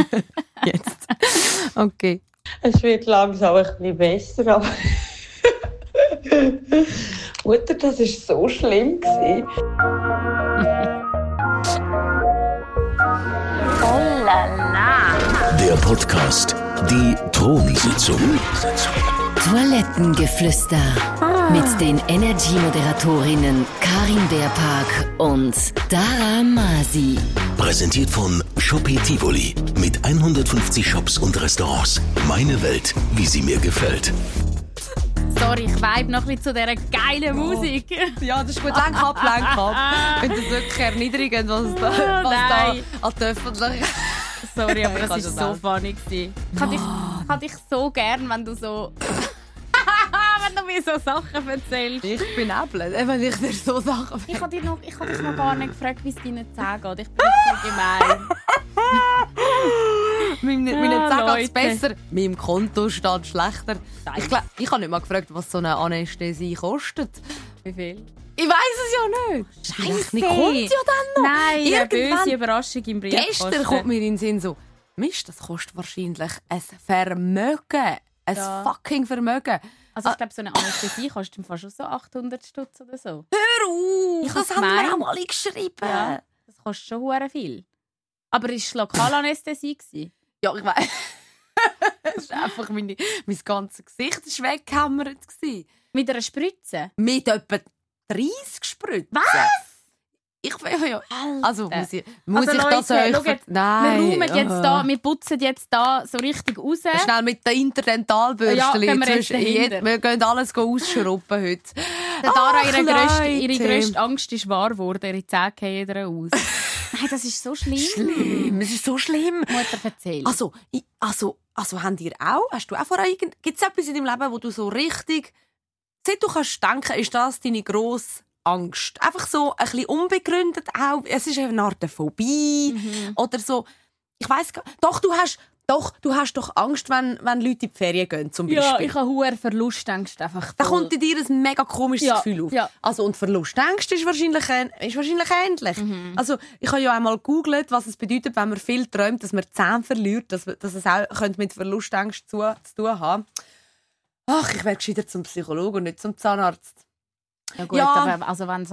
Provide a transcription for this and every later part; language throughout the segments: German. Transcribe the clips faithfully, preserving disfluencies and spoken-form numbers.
Jetzt. Okay. Es wird langsam ein bisschen besser, aber... Mutter, das war so schlimm. Oh la la. Der Podcast Die Thronsitzung. Toilettengeflüster mit den Energy-Moderatorinnen Karin Beerpark und Dara Masi. Präsentiert von Shopee Tivoli mit hundertfünfzig Shops und Restaurants. Meine Welt, wie sie mir gefällt. Sorry, ich vibe noch ein zu dieser geilen Musik. Oh. Ja, das ist gut. Lenk ab, lenk ab. Wenn das wirklich erniedrigend, was da, was da an die Öffentlichkeit... Sorry, aber das war so funny. Ich hatte dich, hatte dich so gern, wenn du so... wenn du mir so Sachen erzählst. Ich bin Äppel, wenn ich dir so Sachen erzähle. Ich habe dich noch, ich hab dich noch gar nicht gefragt, wie es deinen Zähnen geht. Ich bin richtig gemein. Meinem Ah, Zähnen geht es Leute. besser. Meinem Konto steht schlechter. Ich, glaub, ich habe nicht mal gefragt, was so eine Anästhesie kostet. Wie viel? Ich weiss es ja nicht. Scheisse. Kommt ja dann noch. Nein, eine Irgendwann- böse Überraschung im Brief. Gestern kommt mir in den Sinn so, Mist, das kostet wahrscheinlich ein Vermögen. Ein Ja. fucking Vermögen. Also ich glaube, so eine Anästhesie kostet im Fall schon so achthundert Stutz oder so. Hör auf! Ich das hab's haben wir gemeint. auch mal geschrieben. Ja, das kostet schon hure viel. Aber es war Lokalanästhesie gewesen? Ja, ich weiß. Es ist einfach meine, mein ganzes Gesicht war weggehämmert. Mit einer Spritze? Mit etwa dreißig Spritzen. Was? Ich ja, ja. Also muss ich, muss Also ich Leute, das euch schaut, ver- Nein. Wir räumen jetzt aha. da, wir putzen jetzt da so richtig raus. Schnell mit den Interdentalbürsten. Ja, gehen wir jetzt zwischen- dahinter. wir gehen alles ausschrubben heute. Der Dara, Ach, ihre grösste, ihre Leute. grösste Angst ist wahr geworden. Ihre Zähne fallen ihr aus. Nein, das ist so schlimm. Schlimm, es ist so schlimm. Mutter, erzähl. Also, ich, also, also haben dir auch, hast du auch vorher irgend, gibt es etwas in deinem Leben, wo du so richtig, seit du kannst denken, ist das deine grosse Angst? Einfach so ein bisschen unbegründet auch, es ist eine Art Phobie Mhm. oder so. Ich weiss gar doch, du hast, doch, du hast doch Angst, wenn, wenn Leute in die Ferien gehen, zum Beispiel. Ja, ich habe hohe Verlustängste einfach. Da voll. kommt in dir ein mega komisches Ja, Gefühl auf. ja. Also, und Verlustängste ist wahrscheinlich, ähn- ist wahrscheinlich ähnlich. Mhm. Also, ich habe ja einmal gegoogelt, was es bedeutet, wenn man viel träumt, dass man die Zähne verliert, dass, dass es auch könnte mit Verlustängsten zu, zu tun haben. Ach, ich wäre gescheiter zum Psychologen und nicht zum Zahnarzt. Ja gut, Ja. aber also wenn es...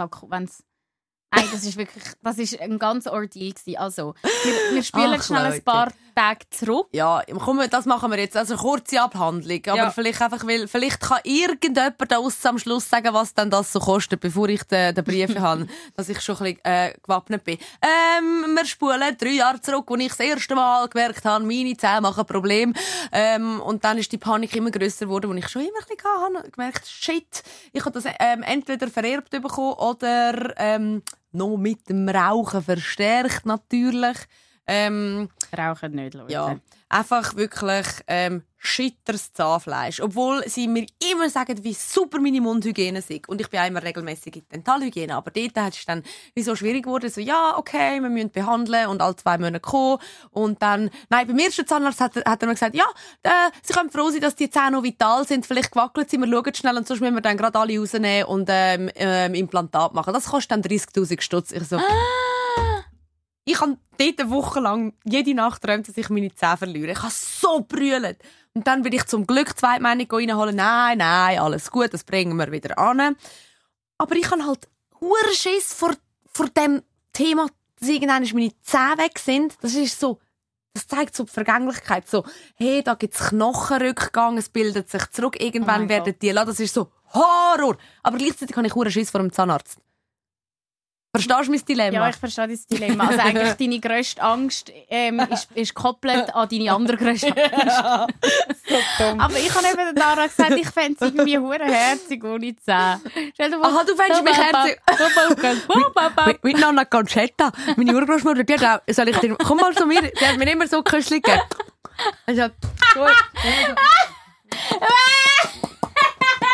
Nein, das ist wirklich... Das ist ein ganz Ordeal gewesen. Also, wir, wir spielen Ach, schnell Leute. ein paar Tage zurück. Ja, komm, das machen wir jetzt. Also, kurze Abhandlung. Aber Ja. vielleicht einfach, weil, vielleicht kann irgendjemand da aussen am Schluss sagen, was denn das so kostet, bevor ich den, den Brief habe, dass ich schon ein bisschen äh, gewappnet bin. Ähm, wir spulen drei Jahre zurück, als ich das erste Mal gemerkt habe, meine Zähne machen Probleme. Ähm, und dann ist die Panik immer grösser geworden, als ich schon immer ein bisschen hatte. gemerkt, shit, ich habe das ähm, entweder vererbt bekommen oder ähm, noch mit dem Rauchen verstärkt, natürlich. Ähm, Rauchen nicht, Leute. ja, einfach wirklich ähm, schitteres Zahnfleisch. Obwohl sie mir immer sagen, wie super meine Mundhygiene ist. Und ich bin auch immer regelmässig in die Dentalhygiene. Aber dort hat es dann wie so schwierig geworden. So, ja, okay, wir müssen behandeln und alle zwei Monate kommen. Und dann, nein, beim ersten Zahnarzt hat, er- hat er mir gesagt, ja, äh, sie können froh sein, dass die Zähne noch vital sind. Vielleicht gewackelt sind, wir schauen schnell und sonst müssen wir dann gerade alle rausnehmen und ähm, ähm, Implantat machen. Das kostet dann dreißigtausend Stutz. Ich so, ich habe dort eine Woche lang jede Nacht geträumt, dass ich meine Zähne verliere. Ich habe so brüllt. Und dann bin ich zum Glück Zweitmeinung reinholen. Nein, nein, alles gut, das bringen wir wieder an. Aber ich habe halt hure Schiss vor, vor dem Thema, dass irgendwann meine Zähne weg sind. Das ist so, das zeigt so die Vergänglichkeit. So, hey, da gibt es Knochenrückgang, es bildet sich zurück. Irgendwann Oh mein werden Gott. die lassen. Das ist so Horror. Aber gleichzeitig habe ich hure Schiss vor dem Zahnarzt. Verstehst du mein Dilemma? Ja, ich verstehe dein Dilemma. Also eigentlich deine grösste Angst ähm, ist, ist gekoppelt an deine andere grösste Angst. so dumm. Aber ich habe eben Dara gesagt, ich fände es irgendwie hure herzig ohne Zähne. Stell dir vor, Aha, du fändest mich herzig. Mit, mit Nonna Concetta. Meine Urgroßmutter, die hat auch, soll ich dir, komm mal zu mir, die hat mir immer so Küssli gegeben. Also, gut. Und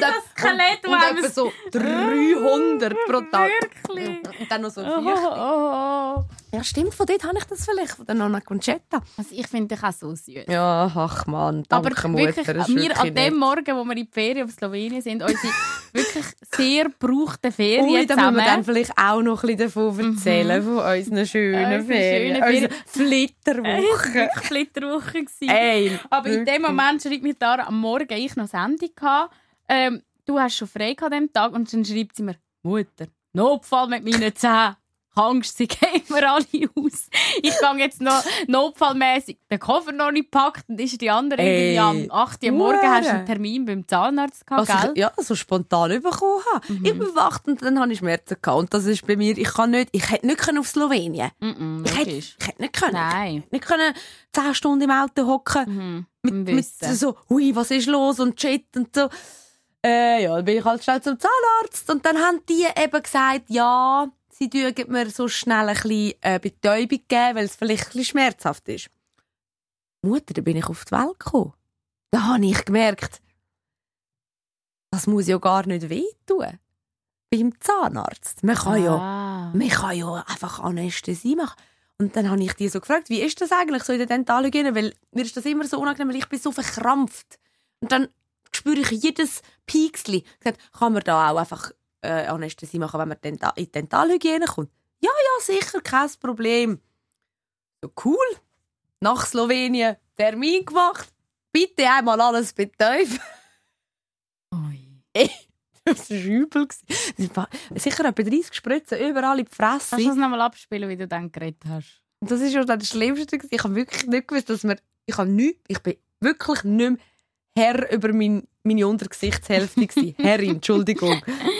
Und, das Skelett, und, und etwa so dreihundert pro Tag. Wirklich? Und dann noch so Oh, vier. oh, oh. Ja, stimmt, von dort habe ich das vielleicht, von der Nonna Concetta. Also ich finde dich auch so süß. Ja, ach Mann, danke Aber Mutter. wirklich, das ist wir wirklich an dem nett. Morgen, wo wir in die Ferien auf Slowenien sind, unsere wirklich sehr gebrauchten Ferien Ui, da müssen wir zusammen. dann vielleicht auch noch ein bisschen davon erzählen, von unseren schönen Unsere Ferien. schönen Ferien. Unsere Flitterwoche. wirklich Flitterwoche gewesen. Ey, Aber in dem wirklich. Moment schreibt mir Tara am Morgen, ich noch Sendung hatte, ähm, du hast schon frei an diesem Tag, und dann schreibt sie mir, Mutter, Notfall mit meinen Zähnen. Angst, sie gehen mir alle aus. Ich gehe jetzt noch notfallmäßig den Koffer noch nicht gepackt, und ist die andere Ey, irgendwie am acht Uhr am Morgen Hure. hast du einen Termin beim Zahnarzt gehabt, Was gell? ich ja, so spontan bekommen habe. Mhm. Ich bin wacht und dann habe ich Schmerzen gehabt. Und das ist bei mir, ich kann nicht, ich hätte nicht können auf Slowenien. Mm-mm, Ich hätte, logisch. ich hätte nicht können. Nein. Nicht können zehn Stunden im Auto hocken. Mhm. Mit, Im mit Wissen. so, hui, was ist los und shit und so. Äh, ja, dann bin ich halt schnell zum Zahnarzt. Und dann haben die eben gesagt, ja, sie dürfen mir so schnell ein bisschen äh, Betäubung geben, weil es vielleicht ein bisschen schmerzhaft ist. Mutter, da bin ich auf die Welt gekommen. Da habe ich gemerkt, das muss ja gar nicht wehtun. Beim Zahnarzt. Man kann ja, Ah. man kann ja einfach Anästhesie machen. Und dann habe ich die so gefragt, wie ist das eigentlich so in der Dentalhygiene? Weil mir ist das immer so unangenehm, weil ich bin so verkrampft. Und dann spüre ich jedes Pieksli. Ich habe gesagt, kann man da auch einfach äh, Anästhesie machen, wenn man Denta- in die Dentalhygiene kommt? Ja, ja, sicher, kein Problem. So cool. Nach Slowenien Termin gemacht. Bitte einmal alles betäuben. Ui. Das war übel. Das war sicher etwa dreißig Spritzen überall in die Fresse. Kannst du das nochmal abspielen, wie du dann geredet hast? Das ist schon das Schlimmste. Ich habe wirklich nicht gewusst, dass wir... Ich, habe nicht, ich bin wirklich nicht mehr Herr über mein, meine Untergesichtshälfte gewesen. Herrin, Entschuldigung.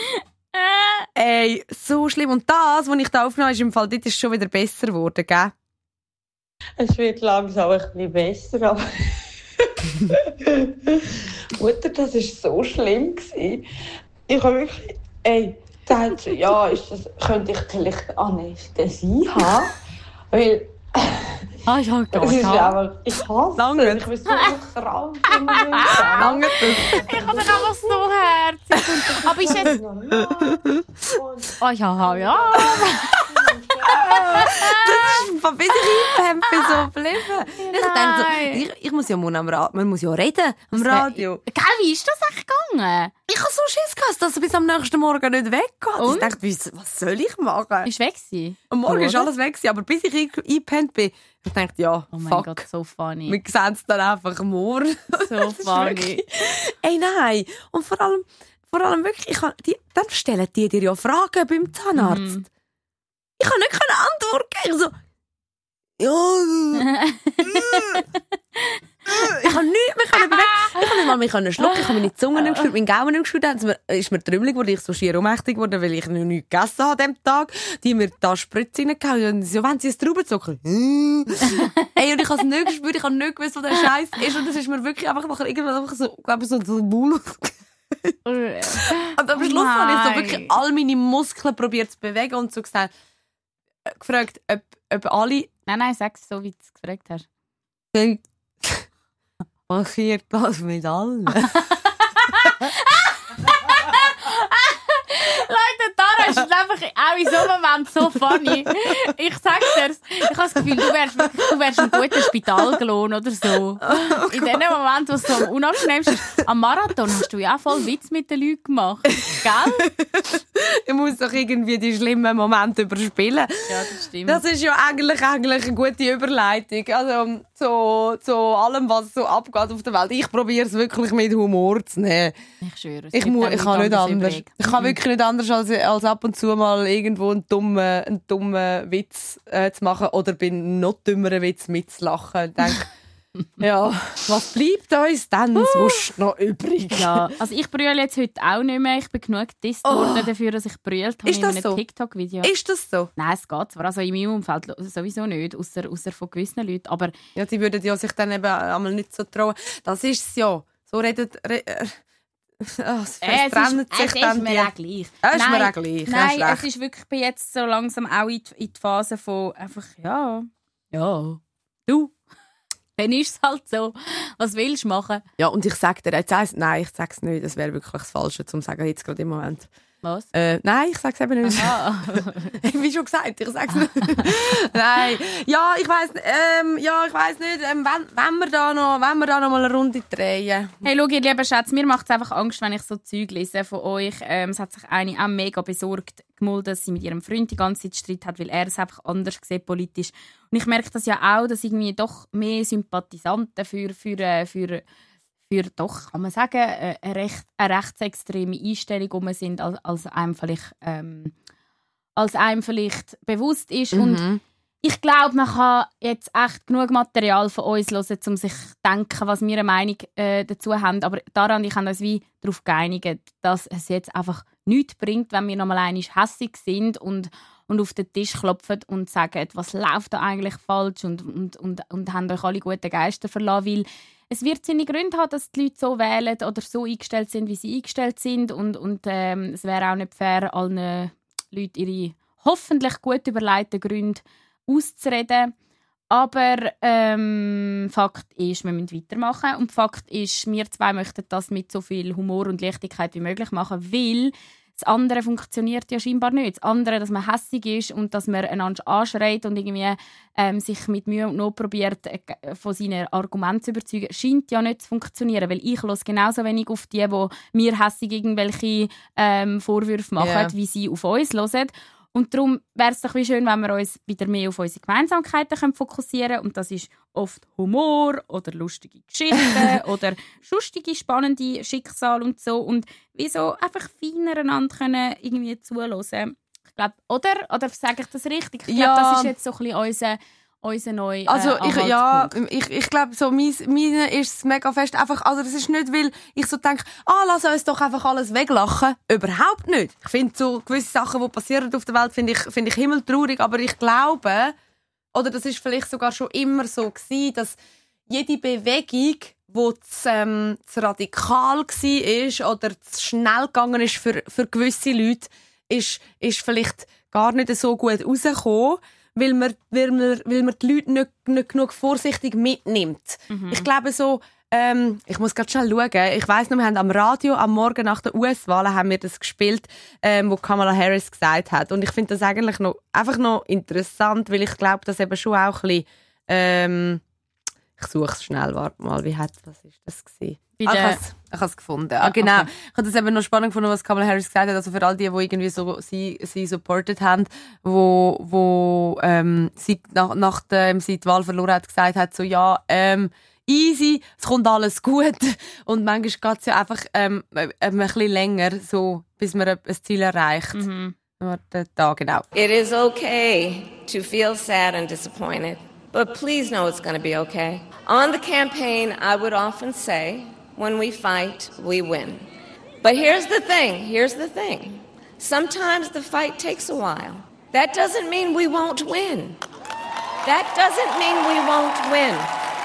Ey, so schlimm. Und das, was ich da aufgenommen habe, ist im Fall, dort ist es schon wieder besser geworden, gell? Es wird langsam ein bisschen besser, aber... Mutter, das war so schlimm gewesen. Ich habe wirklich... Ey, da hat sie, ja, ist das, könnte ich vielleicht Anästhesie haben? Weil... Ah, ich habe Es ist einfach... Ich hasse Lange. es. Ich bin so krank. im Moment. Lange das. Ich habe einfach so herzig. Aber ist jetzt... Oh ja, ja. Bis ich eingepennt bin, so geblieben. Ich dachte so, ich, ich muss ja mal am Radio, man muss ja reden am Radio. Gell, wie ist das echt gegangen? Ich habe so Schiss gehabt, dass er bis am nächsten Morgen nicht weggeht. Und? Ich dachte, wie- was soll ich machen? Ist weg gewesen? Am Morgen Oder? ist alles weg gewesen, aber bis ich einge- eingepennt bin, ich dachte, ja, Oh mein fuck. Gott, so funny. Wir sehen es dann einfach morgen. So Das ist funny. wirklich- Ey, nein. Und vor allem, vor allem wirklich, ich kann, die, dann stellen die dir ja Fragen beim Zahnarzt. Mhm. Ich kann nicht keine Antwort geben. Ich so, ja. Ich kann nichts mehr können bewegen. Ich kann nicht mal mehr können schlucken. Ich habe meine Zunge nicht gespürt, meinen Gaumen nicht gespürt. Dann ist mir- ist mir trümmelig geworden. Ich so schier ohnmächtig geworden, weil ich noch nichts gegessen habe an diesem Tag. Die haben mir da Spritze reingehauen. Und so, wenn sie es Traubenzucker. Ey, und ich habe es nicht gespürt. Ich habe nicht gewusst, was der Scheiß ist. Und das ist mir wirklich einfach nachher irgendwann einfach so, glaube ich, so, so ein Bull. Und am Oh Schluss habe ich so nein. wirklich all meine Muskeln probiert zu bewegen und so gesagt, äh, gefragt, ob, ob alle Nein, nein, sag es so, wie du es gefragt hast. denken, passiert das mit allen? Leute, Tara ist einfach auch in so einem Moment so funny. Ich sag's dir, ich habe das Gefühl, du wärst, wirklich, du wärst ein guter Spitalgelohn oder so. In dem Moment, wo es so am unangenehmsten ist. Am Marathon hast du ja auch voll Witz mit den Leuten gemacht. Gell? Ich muss doch irgendwie die schlimmen Momente überspielen. Ja, das stimmt. Das ist ja eigentlich, eigentlich eine gute Überleitung. Also zu, zu allem, was so abgeht auf der Welt. Ich probiere es wirklich mit Humor zu nehmen. Ich schwöre. es Ich, gibt muss, auch ich kann nicht anders. übrig. Ich kann wirklich nicht anders, als, als ab und zu mal irgendwo einen dummen, einen dummen Witz äh, zu machen oder bei einem noch dümmeren Witz mitzulachen. Ich denke, ja, was bleibt uns dann sonst noch übrig? Ja, also ich brülle jetzt heute auch nicht mehr. Ich bin genug gedisst worden dafür, dass ich brüllt habe Ist in das einem so? TikTok-Video. Ist das so? Nein, es geht zwar. Also in meinem Umfeld sowieso nicht, außer, außer von gewissen Leuten. Aber Ja, die würden ja sich dann eben einmal nicht so trauen. Das ist es ja. So redet... Re, äh, oh, es Äh, vertrennt es sich ist, es dann ist mir die... auch gleich. Es ist nein, mir auch gleich. Nein, ja, es schlecht. ist wirklich, ich bin jetzt so langsam auch in die, in die Phase von einfach, ja, ja, du. Dann ist es halt so. Was willst du machen? Ja, und ich sage dir jetzt eins, nein, ich sage es nicht, das wäre wirklich das Falsche, zum sagen, jetzt gerade im Moment. Was? Äh, nein, ich sage es eben nicht. Wie schon gesagt, ich sage es nicht. Nein, ja, ich weiss, ähm, ja, ich weiss nicht, ähm, wenn, wenn, wir da noch, wenn wir da noch mal eine Runde drehen. Hey, schau, ihr lieben Schätze, mir macht es einfach Angst, wenn ich so Zeug lese von euch. Ähm, es hat sich eine auch mega besorgt gemalt, dass sie mit ihrem Freund die ganze Zeit Streit hat, weil er es einfach anders sieht politisch. Und ich merke das ja auch, dass irgendwie doch mehr Sympathisanten für, für, für, für für doch, kann man sagen, eine, recht, eine rechtsextreme Einstellung um sind, als, als, einem vielleicht, ähm, als einem vielleicht bewusst ist. Mhm. Und ich glaube, man kann jetzt echt genug Material von uns hören, um sich zu denken, was wir eine Meinung äh, dazu haben. Aber daran, ich habe uns wie darauf geeinigt, dass es jetzt einfach nichts bringt, wenn wir nochmal einmal hässig sind und, und auf den Tisch klopfen und sagen, was läuft da eigentlich falsch und, und, und, und haben euch alle guten Geister verlassen, weil es wird seine Gründe haben, dass die Leute so wählen oder so eingestellt sind, wie sie eingestellt sind. Und, und ähm, es wäre auch nicht fair, allen Leuten ihre hoffentlich gut überlegten Gründe auszureden. Aber ähm, Fakt ist, wir müssen weitermachen. Und Fakt ist, wir zwei möchten das mit so viel Humor und Leichtigkeit wie möglich machen, weil das andere funktioniert ja scheinbar nicht. Das andere, dass man hässig ist und dass man einander anschreit und irgendwie ähm, sich mit Mühe und Not probiert, äh, von seinen Argumenten zu überzeugen, scheint ja nicht zu funktionieren. Weil ich höre genauso wenig auf die, die mir hässig irgendwelche ähm, Vorwürfe machen, yeah. wie sie auf uns hören. Und darum wäre es doch wie schön, wenn wir uns wieder mehr auf unsere Gemeinsamkeiten fokussieren können. Und das ist oft Humor oder lustige Geschichten oder lustige, spannende Schicksale und so. Und wieso einfach feiner einander können irgendwie zuhören. Ich glaube, oder? Oder sage ich das richtig? Ich glaube, ja. Das ist jetzt so ein bisschen unser, unser neuer äh, Also ich, ja, ich, ich glaube, so mein, meine ist es mega fest einfach, also das ist nicht, weil ich so denke, ah, lass uns doch einfach alles weglachen. Überhaupt nicht. Ich finde so gewisse Sachen, die passieren auf der Welt, finde ich, finde ich himmeltraurig, aber ich glaube, oder das ist vielleicht sogar schon immer so gewesen, dass jede Bewegung, die zu, ähm, zu radikal war oder zu schnell gegangen ist für, für gewisse Leute, ist, ist vielleicht gar nicht so gut rausgekommen, weil man, weil man, weil man die Leute nicht, nicht genug vorsichtig mitnimmt. Mhm. Ich glaube so, ähm, ich muss gerade schnell schauen, ich weiss noch, wir haben am Radio am Morgen nach den U S-Wahlen haben wir das gespielt, ähm, wo Kamala Harris gesagt hat. Und ich finde das eigentlich noch, einfach noch interessant, weil ich glaube, dass eben schon auch ein bisschen, ähm, ich suche es schnell, warte mal, wie hat, was ist das gewesen? Ah, ich habe es gefunden. Ah, genau. Okay. Ich habe das eben noch spannend gefunden, was Kamala Harris gesagt hat. Also für all die, die irgendwie so sie, sie supported haben, wo, wo ähm, sie nach, nachdem sie die Wahl verloren hat, gesagt hat, so ja, ähm, easy, es kommt alles gut. Und manchmal geht es ja einfach ähm, ein bisschen länger, so, bis man ein Ziel erreicht. Mhm. Da, genau. It is okay to feel sad and disappointed, but please know it's going to be okay. On the campaign, I would often say, when we fight, we win. But here's the thing, here's the thing. Sometimes the fight takes a while. That doesn't mean we won't win. That doesn't mean we won't win.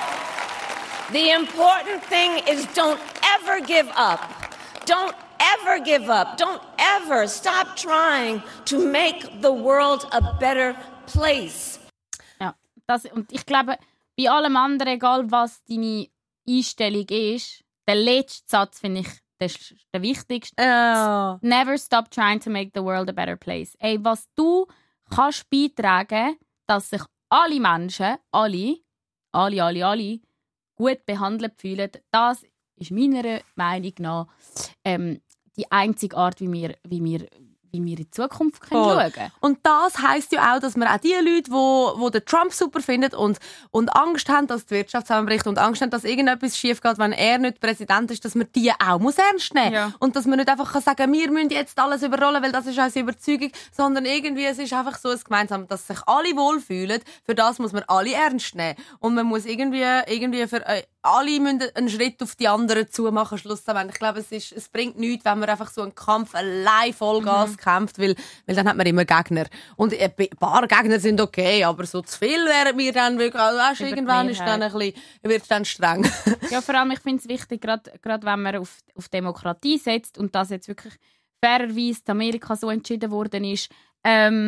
The important thing is don't ever give up. Don't ever give up. Don't ever stop trying to make the world a better place. Ja, das, und ich glaube, bei allem anderen, egal was deine Einstellung ist, der letzte Satz finde ich der, der wichtigste. Oh. Never stop trying to make the world a better place. Ey, was du kannst beitragen, dass sich alle Menschen, alle, alle, alle, alle, gut behandelt fühlen, das ist meiner Meinung nach ähm, die einzige Art, wie wir, wie wir, wie wir in die Zukunft können schauen können. Und das heisst ja auch, dass wir auch die Leute, die wo, wo den Trump super finden und, und Angst haben, dass die Wirtschaft zusammenbricht und Angst haben, dass irgendetwas schief geht, wenn er nicht Präsident ist, dass man die auch muss ernst nehmen muss. Ja. Und dass man nicht einfach kann sagen, wir müssen jetzt alles überrollen, weil das ist unsere Überzeugung, sondern irgendwie, es ist einfach so ein Gemeinsames, dass sich alle wohlfühlen. Für das muss man alle ernst nehmen. Und man muss irgendwie, irgendwie für äh, alle müssen einen Schritt auf die anderen zu machen, schlussendlich. Ich glaube, es, ist, es bringt nichts, wenn man einfach so einen Kampf allein Vollgas mhm. kämpft, weil, weil dann hat man immer Gegner. Und ein paar Gegner sind okay, aber so zu viel wären wir dann wirklich, also weißt, irgendwann ist dann ein bisschen, wird es dann streng. Ja, vor allem, ich finde es wichtig, gerade wenn man auf, auf Demokratie setzt und das jetzt wirklich fairerweise in Amerika so entschieden worden ist, ähm,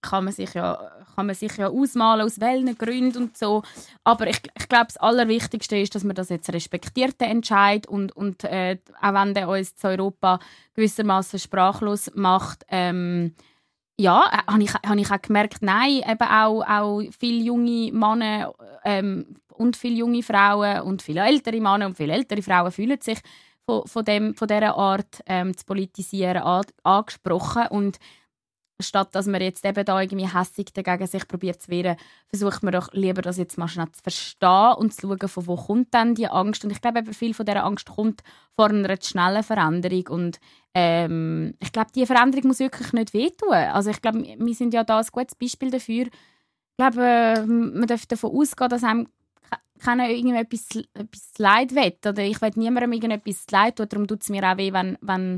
kann man sich ja, kann man sich ja ausmalen, aus welchen Gründen und so. Aber ich, ich glaube, das Allerwichtigste ist, dass man das jetzt respektiert, den Entscheid. Und, und äh, auch wenn der uns in Europa gewissermaßen sprachlos macht, ähm, ja, äh, habe ich, hab ich auch gemerkt, nein, eben auch, auch viele junge Männer ähm, und viele junge Frauen und viele ältere Männer und viele ältere Frauen fühlen sich von, von, dem, von dieser Art ähm, zu politisieren an, angesprochen. Und statt dass man jetzt eben da irgendwie hässig dagegen sich probiert zu wehren, versucht man doch lieber, das jetzt mal schnell zu verstehen und zu schauen, von wo kommt denn die Angst. Und ich glaube, eben viel von dieser Angst kommt vor einer schnellen Veränderung. Und ähm, ich glaube, diese Veränderung muss wirklich nicht wehtun. Also ich glaube, wir sind ja da ein gutes Beispiel dafür. Ich glaube, man darf davon ausgehen, dass einem keiner irgendetwas etwas leid will. Oder ich will niemandem irgendetwas leid tun. Darum tut es mir auch weh, wenn, wenn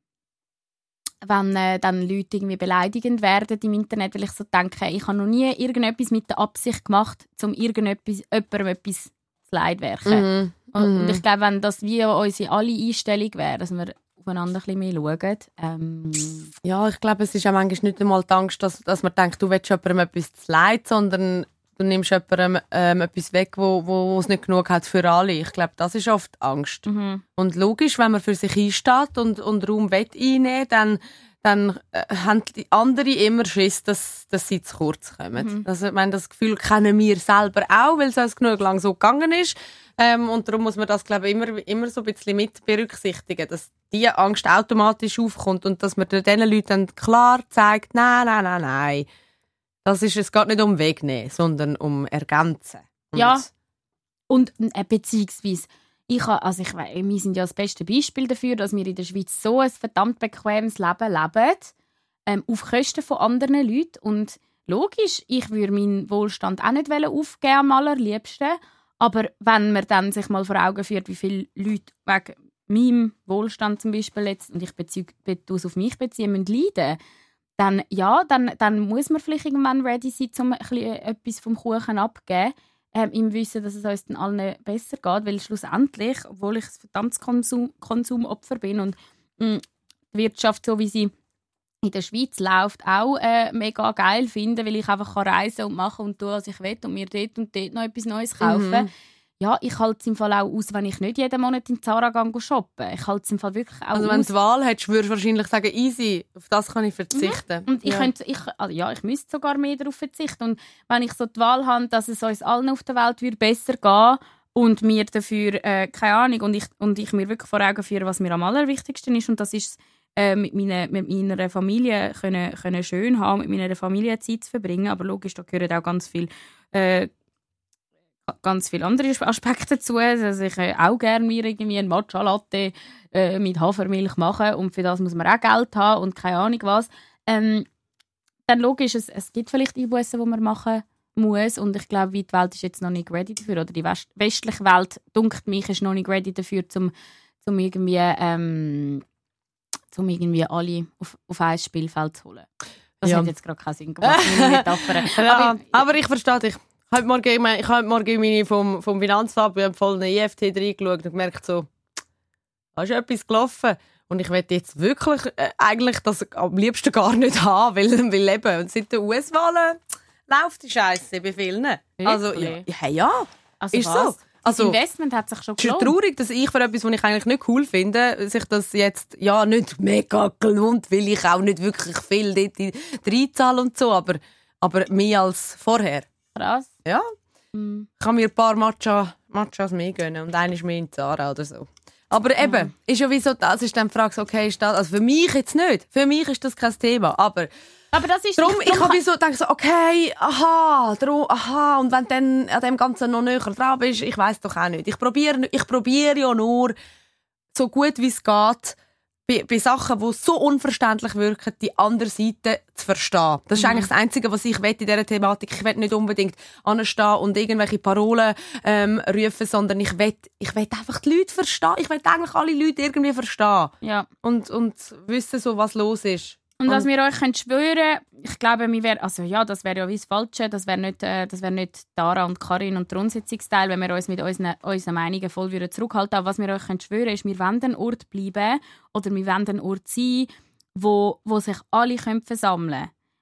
wenn äh, dann Leute irgendwie beleidigend werden im Internet, weil ich so denke, ich habe noch nie irgendetwas mit der Absicht gemacht, um irgendetwas, jemandem etwas zu leid werken. Mhm. Und, Mhm. und ich glaube, wenn das wie unsere alle Einstellung wäre, dass wir aufeinander ein bisschen mehr schauen. Ähm, Ja, ich glaube, es ist auch manchmal nicht einmal die Angst, dass, dass man denkt, du willst jemandem etwas zu leid, sondern du nimmst jemandem ähm, etwas weg, wo, wo es nicht genug hat für alle. Ich glaube, das ist oft Angst. mhm. Und logisch, wenn man für sich einsteht und, und Raum will einnehmen, dann, dann äh, haben die anderen immer Schiss, dass, dass sie zu kurz kommen. Mhm. Also, ich meine, das Gefühl kennen wir selber auch, weil es uns genug lang so gegangen ist. Ähm, und darum muss man das, glaube ich, immer, immer so ein bisschen mit berücksichtigen, dass diese Angst automatisch aufkommt und dass man diesen Leuten dann klar zeigt, nein, nein, nein, nein. Das ist, es geht nicht um Wegnehmen, sondern um Ergänzen. Und Ja. Und äh, beziehungsweise, ich, ha- also ich, we- wir sind ja das beste Beispiel dafür, dass wir in der Schweiz so ein verdammt bequemes Leben leben, ähm, auf Kosten von anderen Leuten. Und logisch, ich würde meinen Wohlstand auch nicht aufgeben am allerliebsten. Aber wenn man dann sich mal vor Augen führt, wie viele Leute wegen meinem Wohlstand zum Beispiel jetzt, und ich beziehe es auf mich beziehen, müssen leiden, dann, ja, dann, dann muss man vielleicht irgendwann ready sein, um ein bisschen etwas vom Kuchen abzugeben, ähm, im Wissen, dass es uns dann allen besser geht, weil schlussendlich, obwohl ich ein verdammtes Konsum, Konsumopfer bin und mh, die Wirtschaft, so wie sie in der Schweiz läuft, auch äh, mega geil finde, weil ich einfach kann reisen und machen und tun, was ich will und mir dort und dort noch etwas Neues kaufen. Mhm. Ja, ich halte es im Fall auch aus, wenn ich nicht jeden Monat in Zara gehe shoppen. Ich halte es im Fall wirklich auch Also wenn aus. du die Wahl hättest, würdest du wahrscheinlich sagen, easy, auf das kann ich verzichten. Und ich ja. könnte, ich, also ja, ich müsste sogar mehr darauf verzichten. Und wenn ich so die Wahl habe, dass es uns allen auf der Welt würde besser gehen und mir dafür, äh, keine Ahnung, und ich, und ich mir wirklich vor Augen führe, was mir am allerwichtigsten ist, und das ist äh, mit, meine, mit meiner Familie können, können schön haben, mit meiner Familie Zeit zu verbringen. Aber logisch, da gehören auch ganz viel äh, ganz viele andere Aspekte dazu. Also ich äh, auch gerne mir irgendwie einen Matcha Latte äh, mit Hafermilch machen und für das muss man auch Geld haben und keine Ahnung was. Ähm, dann logisch, es, es gibt vielleicht Einbußen, die man machen muss und ich glaube, die Welt ist jetzt noch nicht ready dafür oder die west- westliche Welt, dunkt mich, ist noch nicht ready dafür, um zum irgendwie, ähm, zum irgendwie alle auf, auf ein Spielfeld zu holen. Das Ja. hat jetzt gerade keinen Sinn gemacht, meine Metapher. Ja, Aber, aber ich verstehe dich. Ich habe morgen, ich habe heute Morgen meine vom, vom Finanzfabrik voll in den I F T reingeschaut und gemerkt, so, da ist etwas gelaufen. Und ich möchte jetzt wirklich äh, eigentlich das am liebsten gar nicht haben, weil, weil eben seit den U S-Wahlen läuft die Scheiße bei vielen. Also, ja, ja, ja, also ist was? so. Das Also, Investment hat sich schon es ist gelohnt. traurig, dass ich für etwas, was ich eigentlich nicht cool finde, sich das jetzt ja nicht mega gelohnt, weil ich auch nicht wirklich viel dort reinzahle und so, aber, aber mehr als vorher. Krass. Ja, Mhm. ich kann mir ein paar Matcha, Matchas mehr gönnen und einer ist mehr in Zara oder so. Aber eben, ist ja wie so, das ist dann die Frage, okay, ist das, also für mich jetzt nicht, für mich ist das kein Thema, aber Aber das ist darum, ich, ich habe wie so gedacht, so, okay, aha, darum, aha, und wenn du dann an dem Ganzen noch näher dran bist, ich weiss doch auch nicht. Ich probiere ich probiere ja nur, so gut wie es geht, bei, bei Sachen, die so unverständlich wirken, die andere Seite zu verstehen. Das ist Mhm. eigentlich das Einzige, was ich will in dieser Thematik. Ich will nicht unbedingt anstehen und irgendwelche Parolen ähm, rufen, sondern ich will, ich will einfach die Leute verstehen. Ich will eigentlich alle Leute irgendwie verstehen ja. und, und wissen, so, was los ist. Und was wir euch können schwören, ich glaube, wir wär, also ja, das wäre ja wie das Falsche, das wäre nicht, äh, das wär nicht Dara und Karin und der Umsetzungsteil, wenn wir uns mit unseren, unseren Meinungen voll würden zurückhalten. Aber was wir euch können schwören, ist, wir wollen ein Ort bleiben oder wir wollen ein Ort sein, wo, wo sich alle können versammeln können.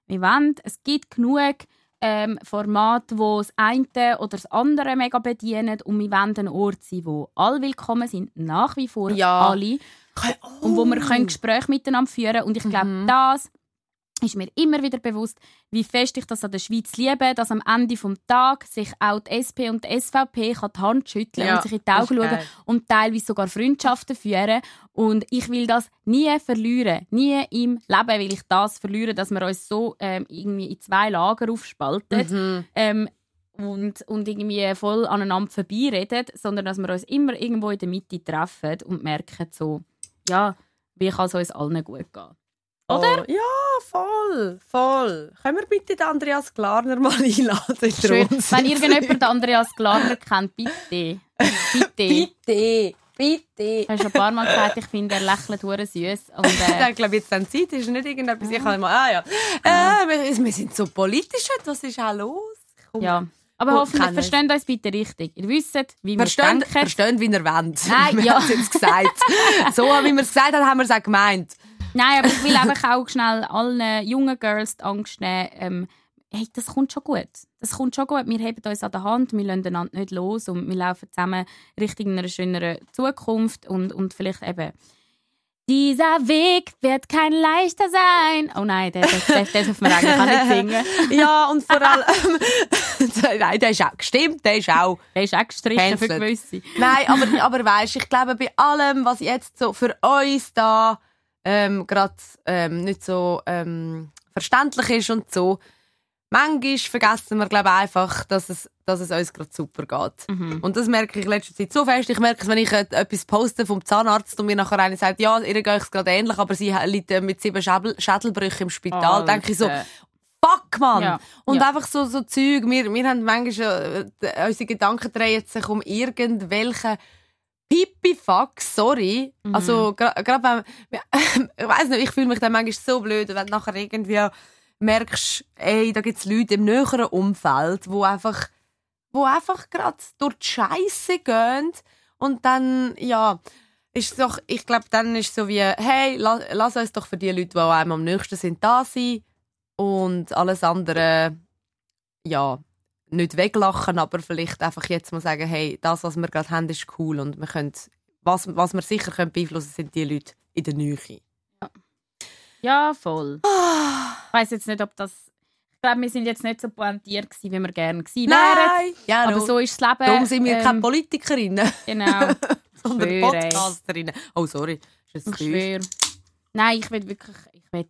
wir wollen. Es gibt genug ähm, Formate, wo das eine oder das andere mega bedienen und wir wollen ein Ort sein, wo alle willkommen sind, nach wie vor Ja. alle. Oh. Und wo wir können Gespräche miteinander führen können. Und ich glaube, Mhm. das ist mir immer wieder bewusst, wie fest ich das an der Schweiz liebe, dass am Ende des Tages sich auch die S P und die S V P kann die Hand schütteln Ja, und sich in die das Augen ist schauen geil. und teilweise sogar Freundschaften führen. Und ich will das nie verlieren, nie im Leben will ich das verlieren, dass wir uns so ähm, irgendwie in zwei Lager aufspalten. Mhm. Ähm, und, und irgendwie voll aneinander vorbeireden, sondern dass wir uns immer irgendwo in der Mitte treffen und merken so, ja, wie kann es uns allen gut gehen. Oder? Oh, ja, voll, voll. Können wir bitte den Andreas Klarner mal einladen? Schön. Wenn irgendjemand Andreas Klarner kennt, bitte. Bitte. Bitte, bitte. Ich habe schon ein paar Mal gesagt, ich finde, er lächelt hure süß. Und, Ich äh, glaube, jetzt dann Zeit ist nicht irgendetwas. Ich kann mal, ah ja. Äh, wir, wir sind so politisch heute. Was ist auch los? Komm. ja. Aber Oh, hoffentlich kann es. versteht uns bitte richtig. Ihr wisst, wie wir Verstehen, denken. verstehen, wie ihr wollt. Nein, wir ja. haben es jetzt gesagt. So, wie wir es gesagt haben, haben wir es auch gemeint. Nein, aber ich will einfach auch schnell allen jungen Girls die Angst nehmen. Ähm, hey, das kommt schon gut. Das kommt schon gut. Wir heben uns an der Hand, wir lassen einander nicht los und wir laufen zusammen Richtung einer schöneren Zukunft und, und vielleicht eben dieser Weg wird kein leichter sein. Oh nein, das, das, das dürfen wir eigentlich auch nicht singen. Ja, und vor allem... Nein, der ist auch gestimmt, der ist auch... Der ist auch gestrichen für Cancelled. gewisse. Nein, aber, aber weisst, ich glaube, bei allem, was jetzt so für uns da ähm, gerade ähm, nicht so ähm, verständlich ist und so, manchmal vergessen wir, glaube ich, einfach, dass es, dass es uns gerade super geht. Mhm. Und das merke ich in letzter Zeit so fest. Ich merke es, wenn ich äh, etwas poste vom Zahnarzt und mir nachher einer sagt, ja, ihr geht es gerade ähnlich, aber sie liegt äh, mit sieben Schädel- Schädelbrüchen im Spital. Alter. Denke ich so, fuck, Mann! Ja. Und Ja. einfach so, so Zeug. Wir, wir haben manchmal, äh, unsere Gedanken drehen sich um irgendwelche Pipi-Fuck, sorry. Mhm. Also, gerade wenn, ich weiss nicht, ich fühle mich dann manchmal so blöd, wenn du nachher irgendwie merkst, ey, da gibt es Leute im näheren Umfeld, wo einfach, wo einfach gerade durch die Scheisse gehen und dann, ja, ist doch, ich glaube, dann ist es so wie, hey, lass, lass uns doch für die Leute, die einem am nächsten sind, da sein und alles andere, ja, nicht weglachen, aber vielleicht einfach jetzt mal sagen, hey, das, was wir gerade haben, ist cool und wir können, was, was wir sicher können beeinflussen können, sind die Leute in der Nähe. Ja, voll. Ich weiss jetzt nicht, ob das... Ich glaube, wir sind jetzt nicht so pointiert gewesen, wie wir gerne gewesen wären. Nein! Ja, Aber no. so ist das Leben. Darum sind wir ähm, keine Politikerinnen, Genau. sondern schwöre, ey. Podcasterinnen. Oh, sorry. Ist das Ich zu schwöre. Nein, ich will wirklich... Ich will...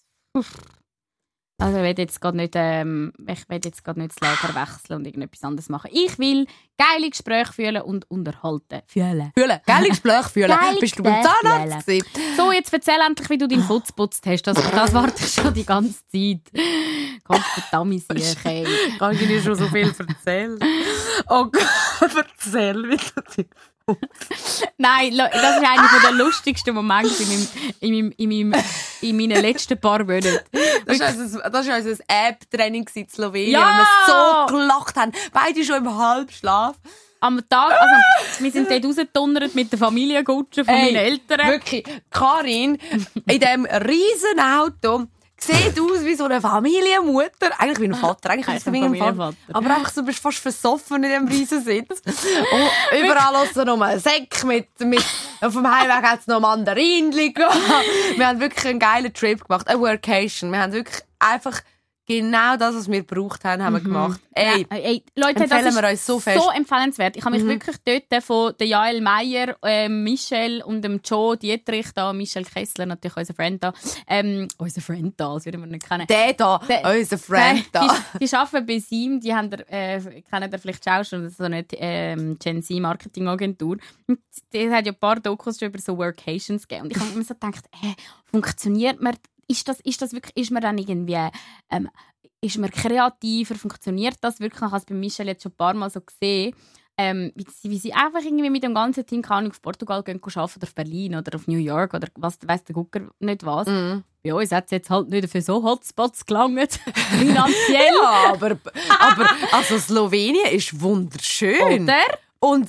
Also ich will jetzt gerade nicht, ähm, ich will jetzt gerade nicht das Lager wechseln und irgendetwas anderes machen. Ich will geile Gespräche führen und unterhalten. Fühlen. Fühlen. Geile Gespräche fühlen. Geile Bist du beim Gespräche Zahnarzt gewesen? So, jetzt erzähl endlich, wie du deinen Putz putzt hast. Das, das warte ich schon die ganze Zeit. Ganz verdammt sicher, ey. Kann ich dir schon so viel erzählen? Oh Gott, erzähl wieder. Nein, lo- das ist einer der lustigsten Momente in, meinem, in, meinem, in, meinem, in meinen letzten paar Monaten. Das war unser, das war unser App-Training in Slowenien, Ja! wo wir so gelacht haben. Beide schon im Halbschlaf. Am Tag, also, wir sind dort rausgedonnert mit der Familiengutsche von Ey, meinen Eltern. Wirklich, Karin in diesem riesen Auto sieht aus wie so eine Familienmutter. Eigentlich wie ein Vater. Eigentlich Eigentlich wie ein ein Vater. Familienvater. Aber einfach, du bist fast versoffen in diesem riesen Sitz. Und überall hast du noch einen Säck mit, mit, auf dem Heimweg hat es noch Mandarinchen gehabt. Wir haben wirklich einen geilen Trip gemacht. Eine Workation. Wir haben wirklich einfach genau das, was wir gebraucht haben, haben wir gemacht. Ey, Ja, ey, Leute, empfehlen das ist wir uns so fest. so empfehlenswert. Ich habe mich wirklich dort von der Jael Meyer, ähm, Michelle und dem Joe Dietrich da, Michelle Kessler, natürlich unser Friend da, ähm, unser Friend da, das würden wir nicht kennen. der da, Der- unser Friend da. Die, die arbeiten bei Sim, die haben, äh, kennen ihr vielleicht auch schon, so eine ähm, Gen Z Marketing Agentur. Und die hat ja ein paar Dokus schon über so Workations gegeben. Und ich habe mir so gedacht, äh, funktioniert man, ist das, ist das wirklich, ist man dann irgendwie, ähm, ist man kreativer, funktioniert das wirklich? Ich habe es bei Michelle jetzt schon ein paar Mal so gesehen, ähm, wie, sie, wie sie einfach irgendwie mit dem ganzen Team keine Ahnung, auf Portugal gehen arbeiten oder auf Berlin oder auf New York oder was, weiss der Gucker nicht was. Mhm. Bei uns hat es jetzt halt nicht für so Hotspots gelangt, finanziell. Ja, aber, aber also Slowenien ist wunderschön. Oder? Und